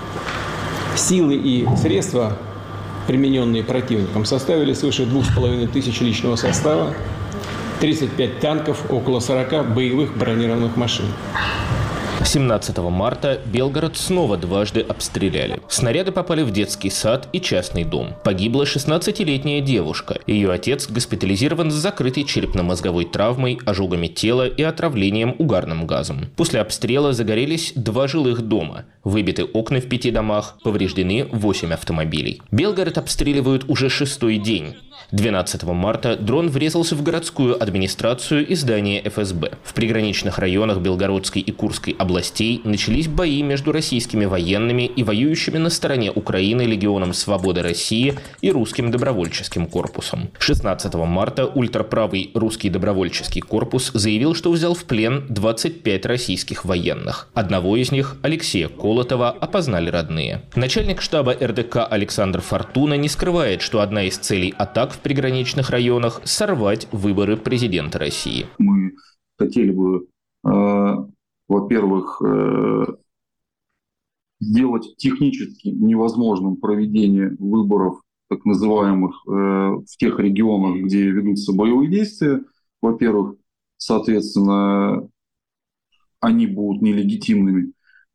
Силы и средства, примененные противником, составили свыше двух с половиной тысяч личного состава, тридцать пять танков, около сорока боевых бронированных машин. семнадцатого марта Белгород снова дважды обстреляли. Снаряды попали в детский сад и частный дом. Погибла шестнадцатилетняя девушка. Ее отец госпитализирован с закрытой черепно-мозговой травмой, ожогами тела и отравлением угарным газом. После обстрела загорелись два жилых дома. Выбиты окна в пяти домах, повреждены восемь автомобилей. Белгород обстреливают уже шестой день. двенадцатого марта дрон врезался в городскую администрацию и здание эф эс бэ. В приграничных районах Белгородской и Курской областей начались бои между российскими военными и воюющими на стороне Украины Легионом Свободы России и Русским добровольческим корпусом. шестнадцатого марта ультраправый Русский добровольческий корпус заявил, что взял в плен двадцать пять российских военных. Одного из них, Алексея Колотова, опознали родные. Начальник штаба эр дэ ка Александр Фортуна не скрывает, что одна из целей атак в приграничных районах – сорвать выборы президента России. Мы хотели бы, э, во-первых, э, сделать технически невозможным проведение выборов, так называемых, э, в тех регионах, где ведутся боевые действия. Во-первых, соответственно, они будут нелегитимными.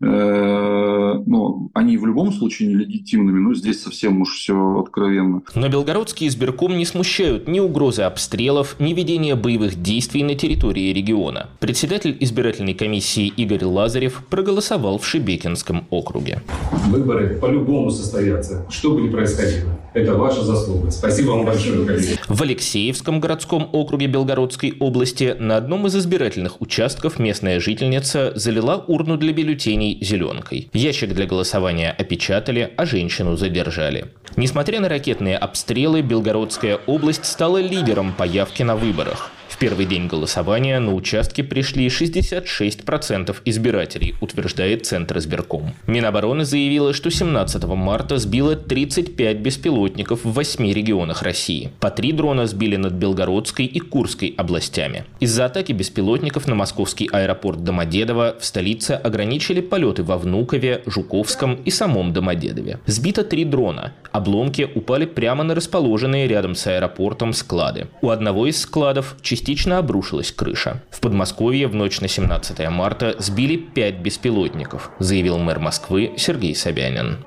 Но они в любом случае нелегитимными, но здесь совсем уж все откровенно. Но Белгородский избирком не смущают ни угрозы обстрелов, ни ведения боевых действий на территории региона. Председатель избирательной комиссии Игорь Лазарев проголосовал в Шебекинском округе. Выборы по-любому состоятся, что бы ни происходило. Это ваша заслуга. Спасибо вам большое, коллеги. В Алексеевском городском округе Белгородской области на одном из избирательных участков местная жительница залила урну для бюллетеней зеленкой. Ящик для голосования опечатали, а женщину задержали. Несмотря на ракетные обстрелы, Белгородская область стала лидером по явке на выборах. В первый день голосования на участке пришли шестьдесят шесть процентов избирателей, утверждает Центр избирком. Минобороны заявила, что семнадцатого марта сбило тридцать пять беспилотников в восьми регионах России. По три дрона сбили над Белгородской и Курской областями. Из-за атаки беспилотников на московский аэропорт Домодедово в столице ограничили полеты во Внукове, Жуковском и самом Домодедове. Сбито три дрона. Обломки упали прямо на расположенные рядом с аэропортом склады. У одного из складов частично обрушилась крыша. В Подмосковье в ночь на семнадцатое марта сбили пять беспилотников, заявил мэр Москвы Сергей Собянин.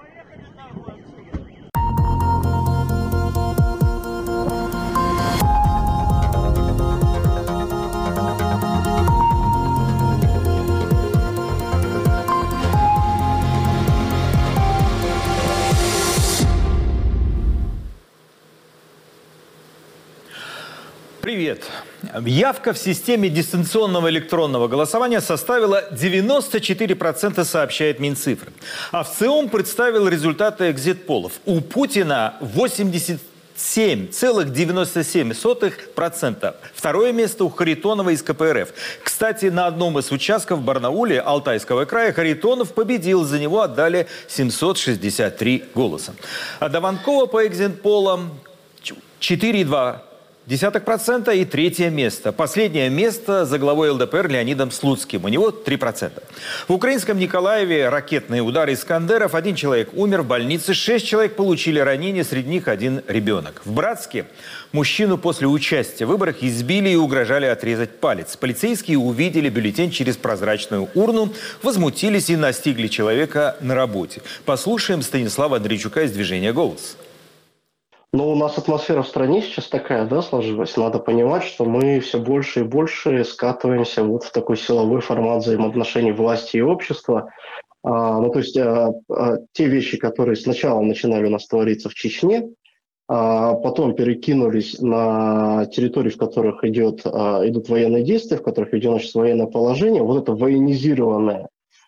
Привет. Явка в системе дистанционного электронного голосования составила девяносто четыре процента, сообщает Минцифры. А ВЦИОМ представил результаты экзит-полов. У Путина восемьдесят семь целых девяносто семь сотых процента. Второе место у Харитонова из ка пэ эр эф. Кстати, на одном из участков в Барнауле Алтайского края Харитонов победил. За него отдали семьсот шестьдесят три голоса. А до Ванкова по экзит-полам четыре целых два десятых процента и третье место. Последнее место за главой эл дэ пэ эр Леонидом Слуцким. У него три процента. В украинском Николаеве ракетные удары «Искандеров». Один человек умер в больнице, шесть человек получили ранения, среди них один ребенок. В Братске мужчину после участия в выборах избили и угрожали отрезать палец. Полицейские увидели бюллетень через прозрачную урну, возмутились и настигли человека на работе. Послушаем Станислава Андрейчука из движения «Голос». Ну, у нас атмосфера в стране сейчас такая, да, сложилась. Надо понимать, что мы все больше и больше скатываемся вот в такой силовой формат взаимоотношений власти и общества. А, ну, то есть а, а, те вещи, которые сначала начинали у нас твориться в Чечне, а потом перекинулись на территории, в которых идет, а, идут военные действия, в которых идет значит, военное положение, вот это военизированное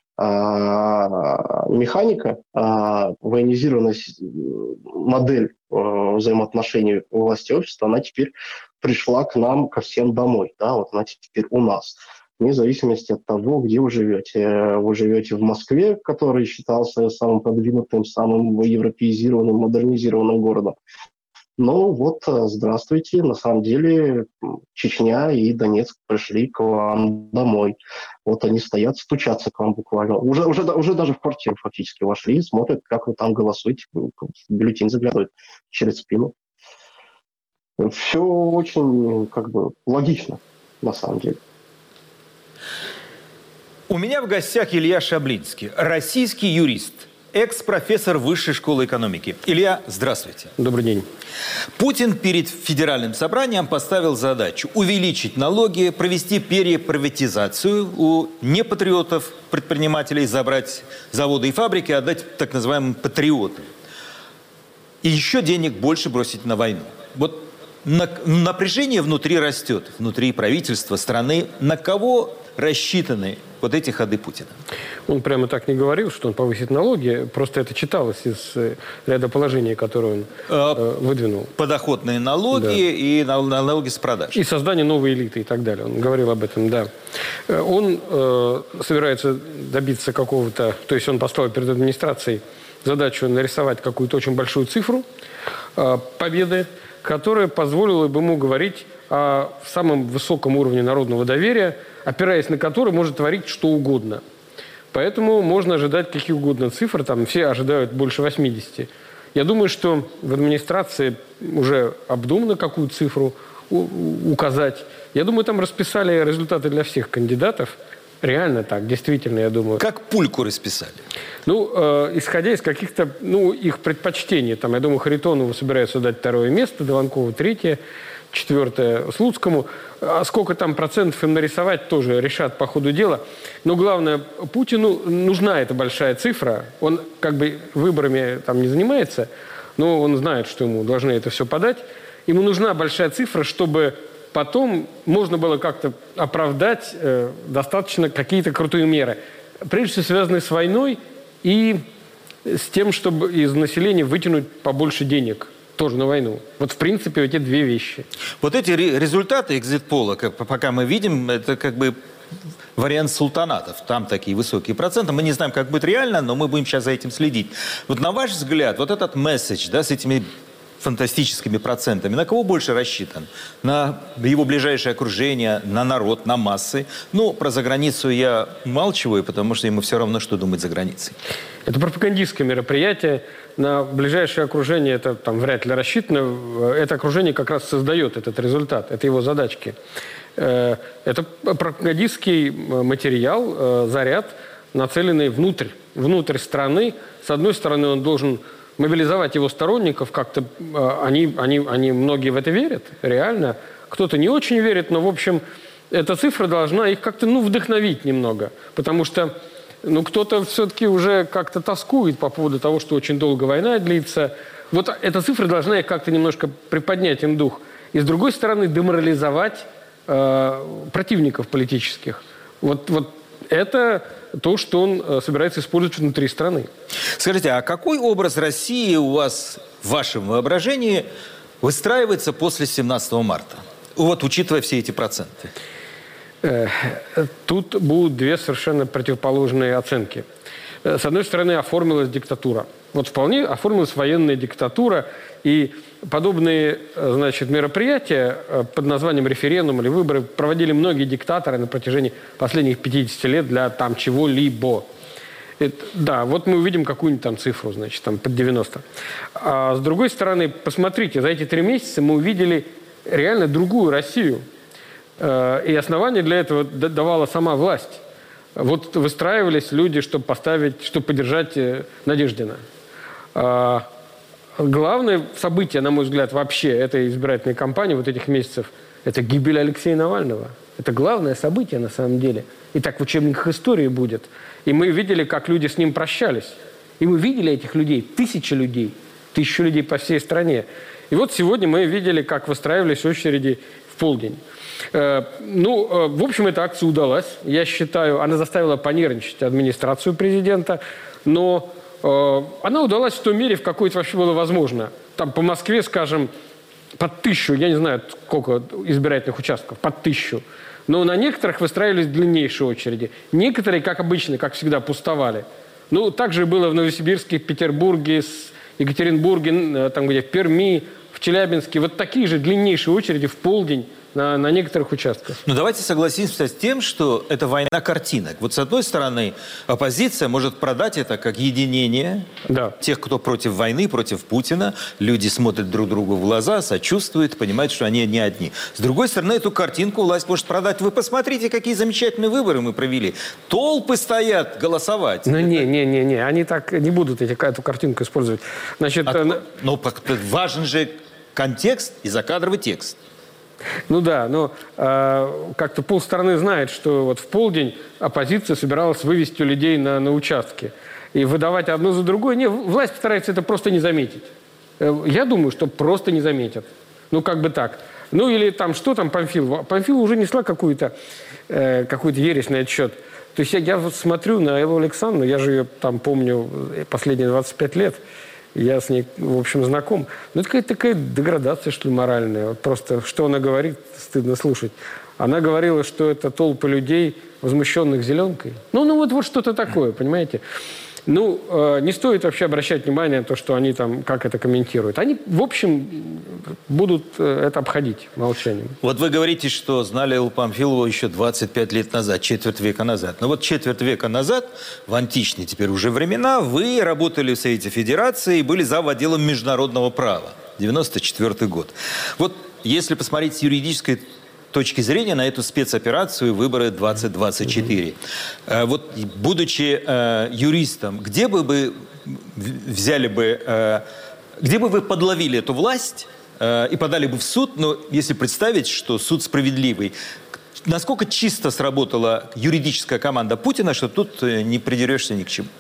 механика, военизированная модель взаимоотношений власти и общества, она теперь пришла к нам, ко всем домой. Да? Вот она теперь у нас. Вне зависимости от того, где вы живете. Вы живете в Москве, который считался самым продвинутым, самым европеизированным, модернизированным городом. Ну вот, здравствуйте, на самом деле Чечня и Донецк пришли к вам домой. Вот они стоят, стучатся к вам буквально. Уже, уже, уже даже в квартиру фактически вошли, смотрят, как вы там голосуете, в бюллетень заглядывают через спину. Все очень как бы логично, на самом деле. У меня в гостях Илья Шаблинский, российский юрист, экс-профессор Высшей школы экономики. Илья, здравствуйте. Добрый день. Путин перед федеральным собранием поставил задачу увеличить налоги, провести переприватизацию у непатриотов, предпринимателей, забрать заводы и фабрики, отдать так называемым патриотам. И еще денег больше бросить на войну. Вот напряжение внутри растет, внутри правительства, страны. На кого рассчитаны вот эти ходы Путина? Он прямо так не говорил, что он повысит налоги. Просто это читалось из ряда положений, которые он э, выдвинул. Подоходные налоги, да, и налоги с продаж. И создание новой элиты и так далее. Он говорил об этом, да. Он э, собирается добиться какого-то... То есть он поставил перед администрацией задачу нарисовать какую-то очень большую цифру э, победы, которая позволила бы ему говорить о самом высоком уровне народного доверия, опираясь на который может творить что угодно. Поэтому можно ожидать каких угодно цифр, там все ожидают больше восьмидесяти. Я думаю, что в администрации уже обдумано, какую цифру указать. Я думаю, там расписали результаты для всех кандидатов. Реально так, действительно, я думаю. Как пульку расписали? Ну, э, исходя из каких-то, ну, их предпочтений. Там, я думаю, Харитонову собираются дать второе место, Дованкову третье, четвертое Слуцкому. А сколько там процентов им нарисовать, тоже решат по ходу дела. Но главное, Путину нужна эта большая цифра. Он как бы выборами там не занимается, но он знает, что ему должны это все подать. Ему нужна большая цифра, чтобы потом можно было как-то оправдать э, достаточно какие-то крутые меры. Прежде всего, связанные с войной и с тем, чтобы из населения вытянуть побольше денег тоже на войну. Вот, в принципе, эти две вещи. Вот эти результаты экзит-пола, как, пока мы видим, это как бы вариант султанатов. Там такие высокие проценты. Мы не знаем, как будет реально, но мы будем сейчас за этим следить. Вот на ваш взгляд, вот этот месседж, да, с этими фантастическими процентами, на кого больше рассчитан? На его ближайшее окружение, на народ, на массы? Ну, про заграницу я умалчиваю, потому что ему все равно, что думать за границей. Это пропагандистское мероприятие. На ближайшее окружение это там вряд ли рассчитано. Это окружение как раз создает этот результат. Это его задачки. Это пропагандистский материал, заряд, нацеленный внутрь, внутрь страны. С одной стороны, он должен мобилизовать его сторонников, как-то они, они, они многие в это верят, реально. Кто-то не очень верит, но, в общем, эта цифра должна их как-то, ну, вдохновить немного. Потому что, ну, кто-то все-таки уже как-то тоскует по поводу того, что очень долго война длится. Вот эта цифра должна их как-то немножко приподнять им дух. И, с другой стороны, деморализовать э, противников политических. Вот, вот это то, что он собирается использовать внутри страны. Скажите, а какой образ России у вас в вашем воображении выстраивается после семнадцатого марта? Вот, учитывая все эти проценты. Тут будут две совершенно противоположные оценки. С одной стороны, оформилась диктатура. Вот вполне оформилась военная диктатура, и подобные, значит, мероприятия под названием референдум или выборы проводили многие диктаторы на протяжении последних пятидесяти лет для там чего-либо. Это, да, вот мы увидим какую-нибудь там цифру, значит, там под девяносто. А с другой стороны, посмотрите, за эти три месяца мы увидели реально другую Россию. И основание для этого давала сама власть. Вот выстраивались люди, чтобы поставить, чтобы поддержать Надеждина. С главное событие, на мой взгляд, вообще этой избирательной кампании, вот этих месяцев, это гибель Алексея Навального. Это главное событие на самом деле. И так в учебниках истории будет. И мы видели, как люди с ним прощались. И мы видели этих людей, тысячи людей, тысячи людей по всей стране. И вот сегодня мы видели, как выстраивались очереди в полдень. Э, ну, э, в общем, эта акция удалась. Я считаю, она заставила понервничать администрацию президента, но э, она удалась в той мере, в какой это вообще было возможно. Там по Москве, скажем, под тысячу, я не знаю, сколько избирательных участков, под тысячу. Но на некоторых выстраивались длиннейшие очереди. Некоторые, как обычно, как всегда, пустовали. Ну, так же было в Новосибирске, в Петербурге, Екатеринбурге, там где в Перми, в Челябинске. Вот такие же длиннейшие очереди в полдень на, на некоторых участках. Ну, давайте согласимся с тем, что это война картинок. Вот с одной стороны, оппозиция может продать это как единение да. тех, кто против войны, против Путина. Люди смотрят друг другу в глаза, сочувствуют, понимают, что они не одни. С другой стороны, эту картинку власть может продать. Вы посмотрите, какие замечательные выборы мы провели. Толпы стоят голосовать. Ну, не, не, не, не. Они так не будут эти, эту картинку использовать. Значит, а, э... Но важен же контекст и закадровый текст. Ну да, но э, как-то полстраны знает, что вот в полдень оппозиция собиралась вывести людей на, на участки. И выдавать одно за другое. Не, власть старается это просто не заметить. Э, я думаю, что просто не заметят. Ну, как бы так. Ну, или там, что там Памфилова? Памфилова уже несла какую-то э, какую-то ересь на этот счет. То есть я, я вот смотрю на Эллу Александровну, я же ее там помню последние двадцать пять лет. Я с ней, в общем, знаком. Ну, это какая-то такая деградация, что ли, моральная. Вот просто, что она говорит, стыдно слушать. Она говорила, что это толпа людей, возмущенных зеленкой. Ну, ну вот, вот что-то такое, понимаете? Ну, э, не стоит вообще обращать внимание на то, что они там, как это комментируют. Они, в общем, будут э, это обходить молчанием. Вот вы говорите, что знали Эллу Памфилову еще двадцать пять лет назад, четверть века назад. Но вот четверть века назад, в античные теперь уже времена, вы работали в Совете Федерации и были зав. Отделом международного права. девяносто четвёртый год. Вот если посмотреть с юридической точки зрения на эту спецоперацию выборы двадцать двадцать четыре. Mm-hmm. Вот, будучи э, юристом, где бы вы взяли бы, э, где бы вы подловили эту власть э, и подали бы в суд, но если представить, что суд справедливый, насколько чисто сработала юридическая команда Путина, что тут не придерешься ни к чему?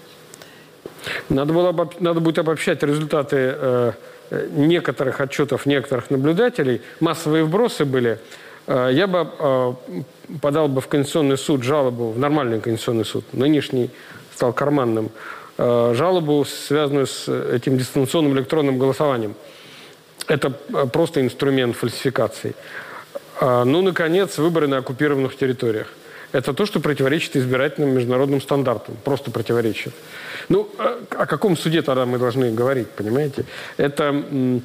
Надо, было, надо будет обобщать результаты э, некоторых отчетов некоторых наблюдателей. Массовые вбросы были. Я бы э, подал бы в Конституционный суд жалобу, в нормальный Конституционный суд, нынешний стал карманным, э, жалобу, связанную с этим дистанционным электронным голосованием. Это просто инструмент фальсификации. Э, ну, наконец, выборы на оккупированных территориях. Это то, что противоречит избирательным международным стандартам. Просто противоречит. Ну, о, о каком суде тогда мы должны говорить, понимаете? Это...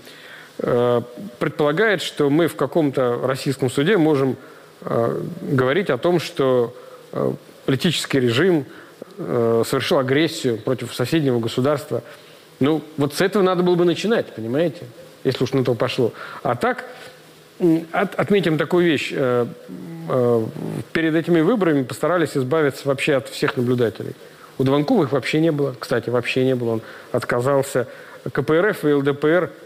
предполагает, что мы в каком-то российском суде можем э, говорить о том, что э, политический режим э, совершил агрессию против соседнего государства. Ну, вот с этого надо было бы начинать, понимаете, если уж на то пошло. А так, от, отметим такую вещь. Э, э, перед этими выборами постарались избавиться вообще от всех наблюдателей. У Дванкова их вообще не было. Кстати, вообще не было. Он отказался. ка пэ эр эф и эл дэ пэ эр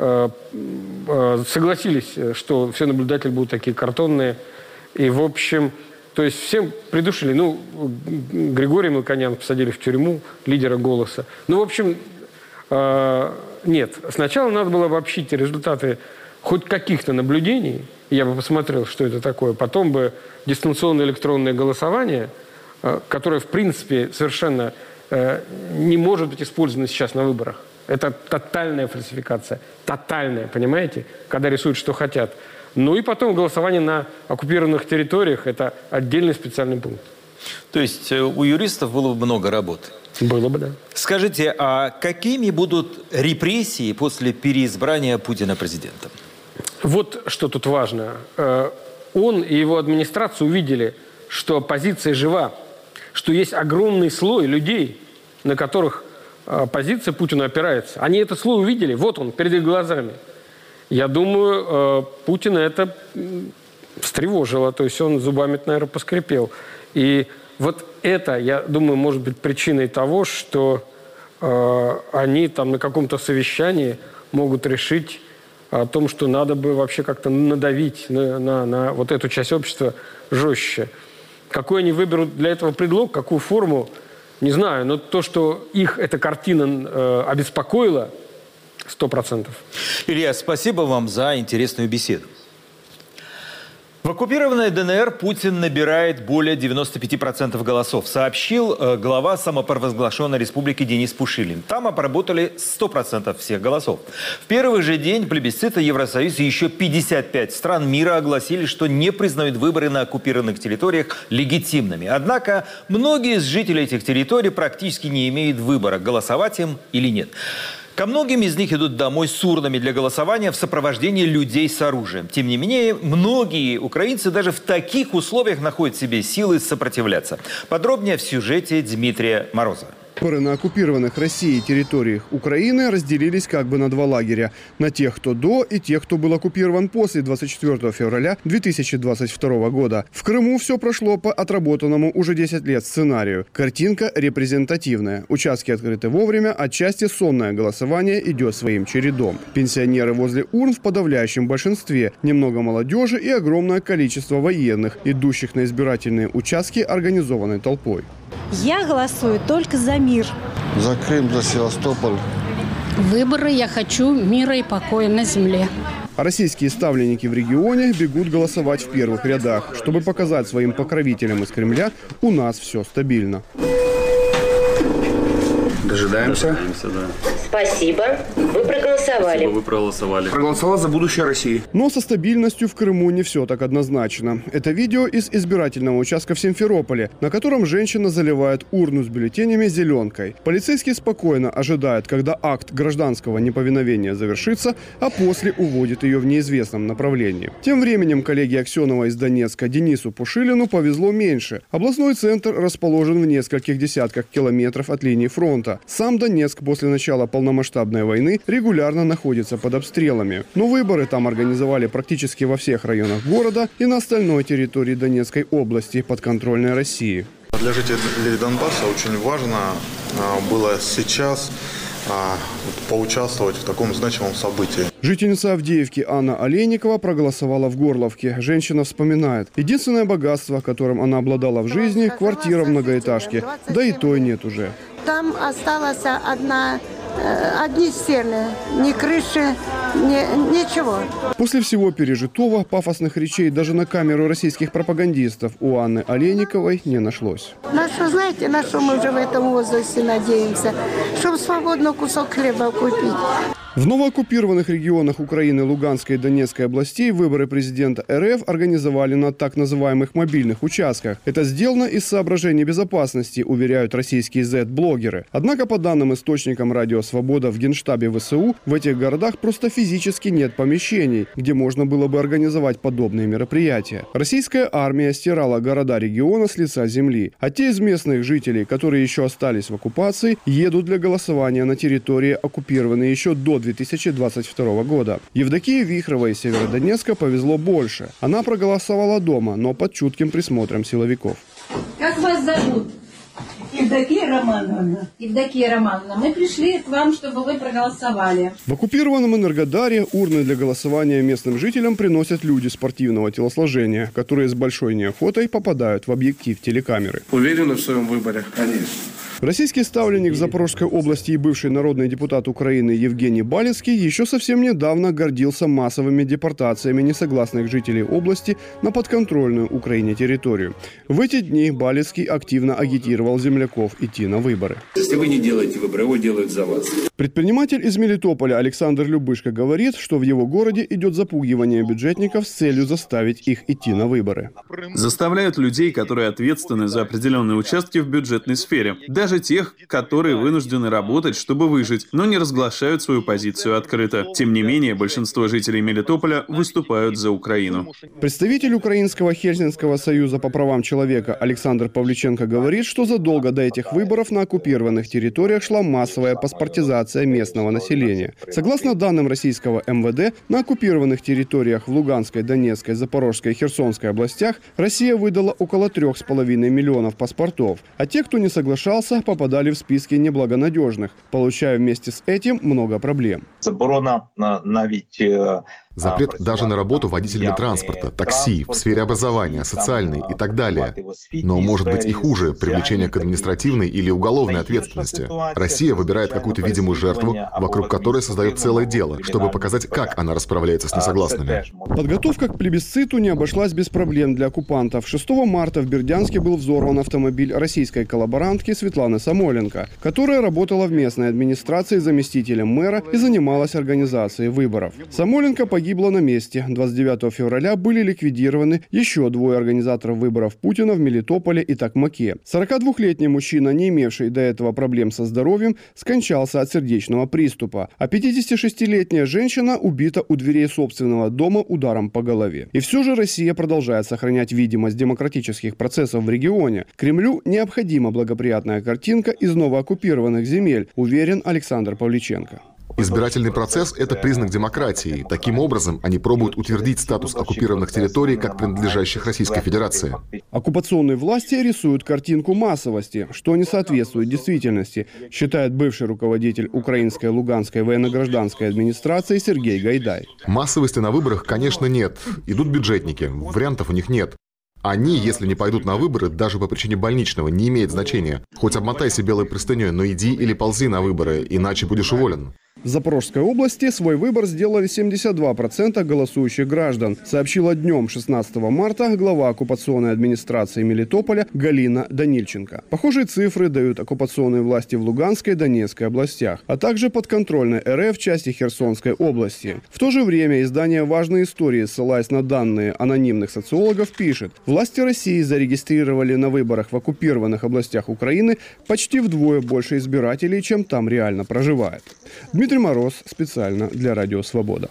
согласились, что все наблюдатели будут такие картонные. И, в общем, то есть всем придушили. Ну, Григория Мелконяна посадили в тюрьму, лидера «Голоса». Ну, в общем, нет. Сначала надо было обобщить результаты хоть каких-то наблюдений. Я бы посмотрел, что это такое. Потом бы дистанционное электронное голосование, которое, в принципе, совершенно не может быть использовано сейчас на выборах. Это тотальная фальсификация. Тотальная, понимаете? Когда рисуют, что хотят. Ну и потом голосование на оккупированных территориях – это отдельный специальный пункт. То есть у юристов было бы много работы? Было бы, да. Скажите, а какими будут репрессии после переизбрания Путина президентом? Вот что тут важно. Он и его администрация увидели, что оппозиция жива, что есть огромный слой людей, на которых оппозиция Путину опирается. Они этот слой увидели, вот он, перед их глазами. Я думаю, Путина это встревожило, то есть он зубами, наверное, поскрипел. И вот это, я думаю, может быть причиной того, что э, они там на каком-то совещании могут решить о том, что надо бы вообще как-то надавить на, на, на вот эту часть общества жестче. Какой они выберут для этого предлог, какую форму, не знаю. Но то, что их эта картина э, обеспокоила, сто процентов. Илья, спасибо вам за интересную беседу. В оккупированной ДНР Путин набирает более девяноста пяти процентов голосов, сообщил э, глава самопровозглашенной республики Денис Пушилин. Там обработали сто процентов всех голосов. В первый же день плебисцита Евросоюз и еще пятьдесят пять стран мира огласили, что не признают выборы на оккупированных территориях легитимными. Однако многие из жителей этих территорий практически не имеют выбора, голосовать им или нет. Ко многим из них идут домой с урнами для голосования в сопровождении людей с оружием. Тем не менее, многие украинцы даже в таких условиях находят в себе силы сопротивляться. Подробнее в сюжете Дмитрия Морозова. Выборы на оккупированных Россией территориях Украины разделились как бы на два лагеря. На тех, кто до, и тех, кто был оккупирован после двадцать четвёртого февраля две тысячи двадцать второго года. В Крыму все прошло по отработанному уже десять лет сценарию. Картинка репрезентативная. Участки открыты вовремя, отчасти сонное голосование идет своим чередом. Пенсионеры возле урн в подавляющем большинстве. Немного молодежи и огромное количество военных, идущих на избирательные участки организованной толпой. Я голосую только за мир. За Крым, за Севастополь. Выборы я хочу мира и покоя на земле. А российские ставленники в регионе бегут голосовать в первых рядах, чтобы показать своим покровителям из Кремля: у нас все стабильно. Дожидаемся. Дожидаемся, да. Спасибо. Вы проголосовали. Спасибо, вы проголосовали. Проголосовал за будущее России. Но со стабильностью в Крыму не все так однозначно. Это видео из избирательного участка в Симферополе, на котором женщина заливает урну с бюллетенями зеленкой. Полицейский спокойно ожидает, когда акт гражданского неповиновения завершится, а после уводит ее в неизвестном направлении. Тем временем коллеге Аксенова из Донецка Денису Пушилину повезло меньше. Областной центр расположен в нескольких десятках километров от линии фронта. Сам Донецк после начала полномасштабной войны регулярно находится под обстрелами. Но выборы там организовали практически во всех районах города и на остальной территории Донецкой области, подконтрольной России. Для жителей Донбасса очень важно было сейчас поучаствовать в таком значимом событии. Жительница Авдеевки Анна Олейникова проголосовала в Горловке. Женщина вспоминает: единственное богатство, которым она обладала в жизни – квартира в многоэтажке. Да и той нет уже. Там осталась одна, одни стены, ни крыши, ни, ничего. После всего пережитого пафосных речей даже на камеру российских пропагандистов у Анны Олейниковой не нашлось. На что, знаете, на что мы уже в этом возрасте надеемся? Чтобы свободно кусок хлеба купить. В новооккупированных регионах Украины, Луганской и Донецкой областей выборы президента РФ организовали на так называемых мобильных участках. Это сделано из соображений безопасности, уверяют российские зет-блогеры. Однако, по данным источникам «Радио Свобода» в Генштабе ВСУ, в этих городах просто физически нет помещений, где можно было бы организовать подобные мероприятия. Российская армия стирала города региона с лица земли, а те из местных жителей, которые еще остались в оккупации, едут для голосования на территории, оккупированной еще до две тысячи двадцать второго года. Евдокии Вихровой из Северодонецка повезло больше. Она проголосовала дома, но под чутким присмотром силовиков. Как вас зовут? Евдокия Романовна. Евдокия Романовна, мы пришли к вам, чтобы вы проголосовали. В оккупированном Энергодаре урны для голосования местным жителям приносят люди спортивного телосложения, которые с большой неохотой попадают в объектив телекамеры. Уверены в своем выборе? Конечно. Российский ставленник в Запорожской области и бывший народный депутат Украины Евгений Балецкий еще совсем недавно гордился массовыми депортациями несогласных жителей области на подконтрольную Украине территорию. В эти дни Балецкий активно агитировал земляков идти на выборы. Если вы не делаете выборы, его делают за вас. Предприниматель из Мелитополя Александр Любышко говорит, что в его городе идет запугивание бюджетников с целью заставить их идти на выборы. Заставляют людей, которые ответственны за определенные участки в бюджетной сфере. Даже тех, которые вынуждены работать, чтобы выжить, но не разглашают свою позицию открыто. Тем не менее, большинство жителей Мелитополя выступают за Украину. Представитель Украинского Хельсинского союза по правам человека Александр Павличенко говорит, что задолго до этих выборов на оккупированных территориях шла массовая паспортизация местного населения. Согласно данным российского эм вэ дэ, на оккупированных территориях в Луганской, Донецкой, Запорожской и Херсонской областях Россия выдала около трех с половиной миллионов паспортов, а те, кто не соглашался, голоса попадали в списки неблагонадежных, получая вместе с этим много проблем. Заборона навіть Запрет даже на работу водителями транспорта, такси, в сфере образования, социальной и так далее. Но может быть и хуже – привлечение к административной или уголовной ответственности. Россия выбирает какую-то видимую жертву, вокруг которой создает целое дело, чтобы показать, как она расправляется с несогласными. Подготовка к плебисциту не обошлась без проблем для оккупантов. шестого марта в Бердянске был взорван автомобиль российской коллаборантки Светланы Самойленко, которая работала в местной администрации заместителем мэра и занималась организацией выборов. Самойленко погибла Погибла на месте. двадцать девятого февраля были ликвидированы еще двое организаторов выборов Путина в Мелитополе и Токмаке. сорокадвухлетний мужчина, не имевший до этого проблем со здоровьем, скончался от сердечного приступа, а пятидесятишестилетняя женщина убита у дверей собственного дома ударом по голове. И все же Россия продолжает сохранять видимость демократических процессов в регионе. Кремлю необходима благоприятная картинка из новооккупированных земель, уверен Александр Павличенко. Избирательный процесс – это признак демократии. Таким образом, они пробуют утвердить статус оккупированных территорий как принадлежащих Российской Федерации. Оккупационные власти рисуют картинку массовости, что не соответствует действительности, считает бывший руководитель украинской Луганской военно-гражданской администрации Сергей Гайдай. Массовости на выборах, конечно, нет. Идут бюджетники, вариантов у них нет. Они, если не пойдут на выборы, даже по причине больничного, не имеет значения. Хоть обмотайся белой простыней, но иди или ползи на выборы, иначе будешь уволен. В Запорожской области свой выбор сделали семьдесят два процента голосующих граждан, сообщила днем шестнадцатого марта глава оккупационной администрации Мелитополя Галина Данильченко. Похожие цифры дают оккупационные власти в Луганской и Донецкой областях, а также подконтрольной РФ части Херсонской области. В то же время издание «Важные истории», ссылаясь на данные анонимных социологов, пишет: власти России зарегистрировали на выборах в оккупированных областях Украины почти вдвое больше избирателей, чем там реально проживает. Дмитрий Мороз специально для Радио Свобода.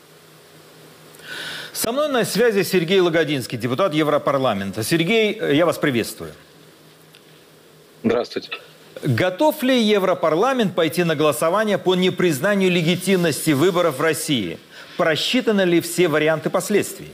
Со мной на связи Сергей Лагодинский, депутат Европарламента. Сергей, я вас приветствую. Здравствуйте. Готов ли Европарламент пойти на голосование по непризнанию легитимности выборов в России? Просчитаны ли все варианты последствий?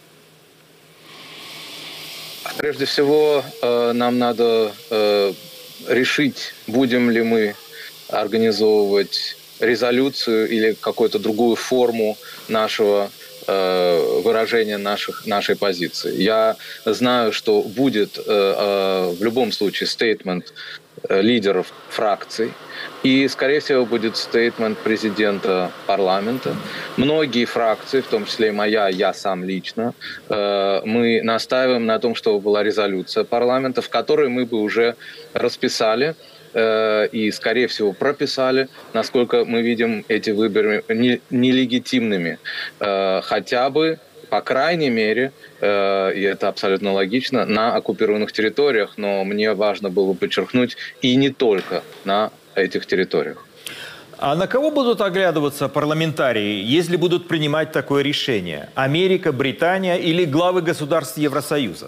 Прежде всего, нам надо решить, будем ли мы организовывать резолюцию или какую-то другую форму нашего э, выражения наших, нашей позиции. Я знаю, что будет э, э, в любом случае стейтмент э, лидеров фракций, и, скорее всего, будет стейтмент президента парламента. Многие фракции, в том числе и моя, я сам лично, э, мы настаиваем на том, чтобы была резолюция парламента, в которой мы бы уже расписали и, скорее всего, прописали, насколько мы видим эти выборы нелегитимными. Хотя бы, по крайней мере, и это абсолютно логично, на оккупированных территориях, но мне важно было подчеркнуть, и не только на этих территориях. А на кого будут оглядываться парламентарии, если будут принимать такое решение? Америка, Британия или главы государств Евросоюза?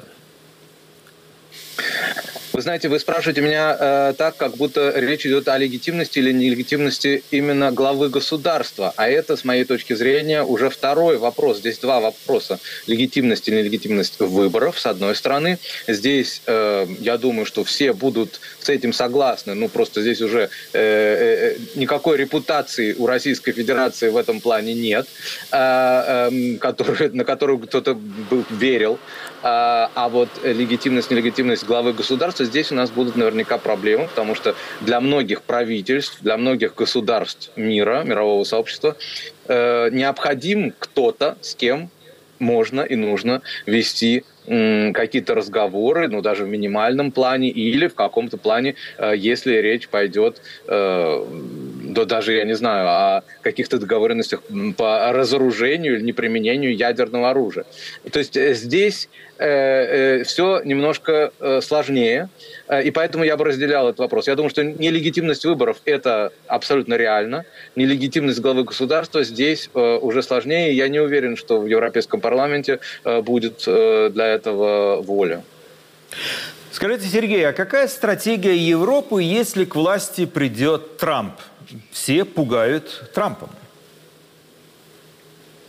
Вы знаете, вы спрашиваете меня э, так, как будто речь идет о легитимности или нелегитимности именно главы государства. А это, с моей точки зрения, уже второй вопрос. Здесь два вопроса. Легитимность и нелегитимность выборов, с одной стороны. Здесь, э, я думаю, что все будут с этим согласны. Ну, просто здесь уже э, э, никакой репутации у Российской Федерации в этом плане нет, э, э, который, на которую кто-то верил. А, а вот легитимность, нелегитимность главы государства, здесь у нас будут наверняка проблемы, потому что для многих правительств, для многих государств мира, мирового сообщества, э, необходим кто-то, с кем можно и нужно вести м, какие-то разговоры, ну, даже в минимальном плане или в каком-то плане, э, если речь пойдет, э, да даже, я не знаю, о каких-то договоренностях по разоружению или неприменению ядерного оружия. То есть здесь э, э, все немножко э, сложнее, э, и поэтому я бы разделял этот вопрос. Я думаю, что нелегитимность выборов – это абсолютно реально. Нелегитимность главы государства здесь э, уже сложнее. Я не уверен, что в Европейском парламенте э, будет э, для этого воля. Скажите, Сергей, а какая стратегия Европы, если к власти придет Трамп? Все пугают Трампом.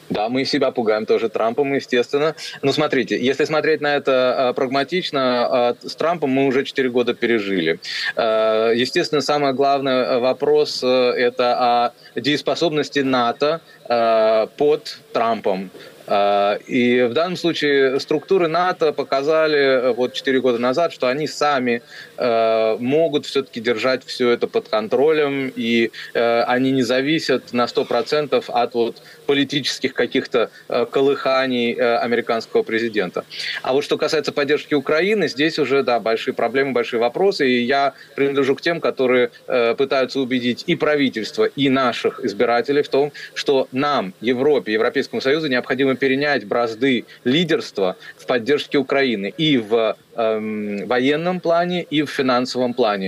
Да, мы себя пугаем тоже Трампом, естественно. Но смотрите, если смотреть на это прагматично, с Трампом мы уже четыре года пережили. Естественно, самый главный вопрос – это о дееспособности НАТО под Трампом. И в данном случае структуры НАТО показали вот четыре года назад, что они сами э, могут все-таки держать все это под контролем, и э, они не зависят на сто процентов от вот, политических каких-то э, колыханий э, американского президента. А вот что касается поддержки Украины, здесь уже да, большие проблемы, большие вопросы, и я принадлежу к тем, которые э, пытаются убедить и правительство, и наших избирателей в том, что нам, Европе, Европейскому Союзу необходимо перенять бразды лидерства в поддержке Украины и в э, военном плане, и в финансовом плане.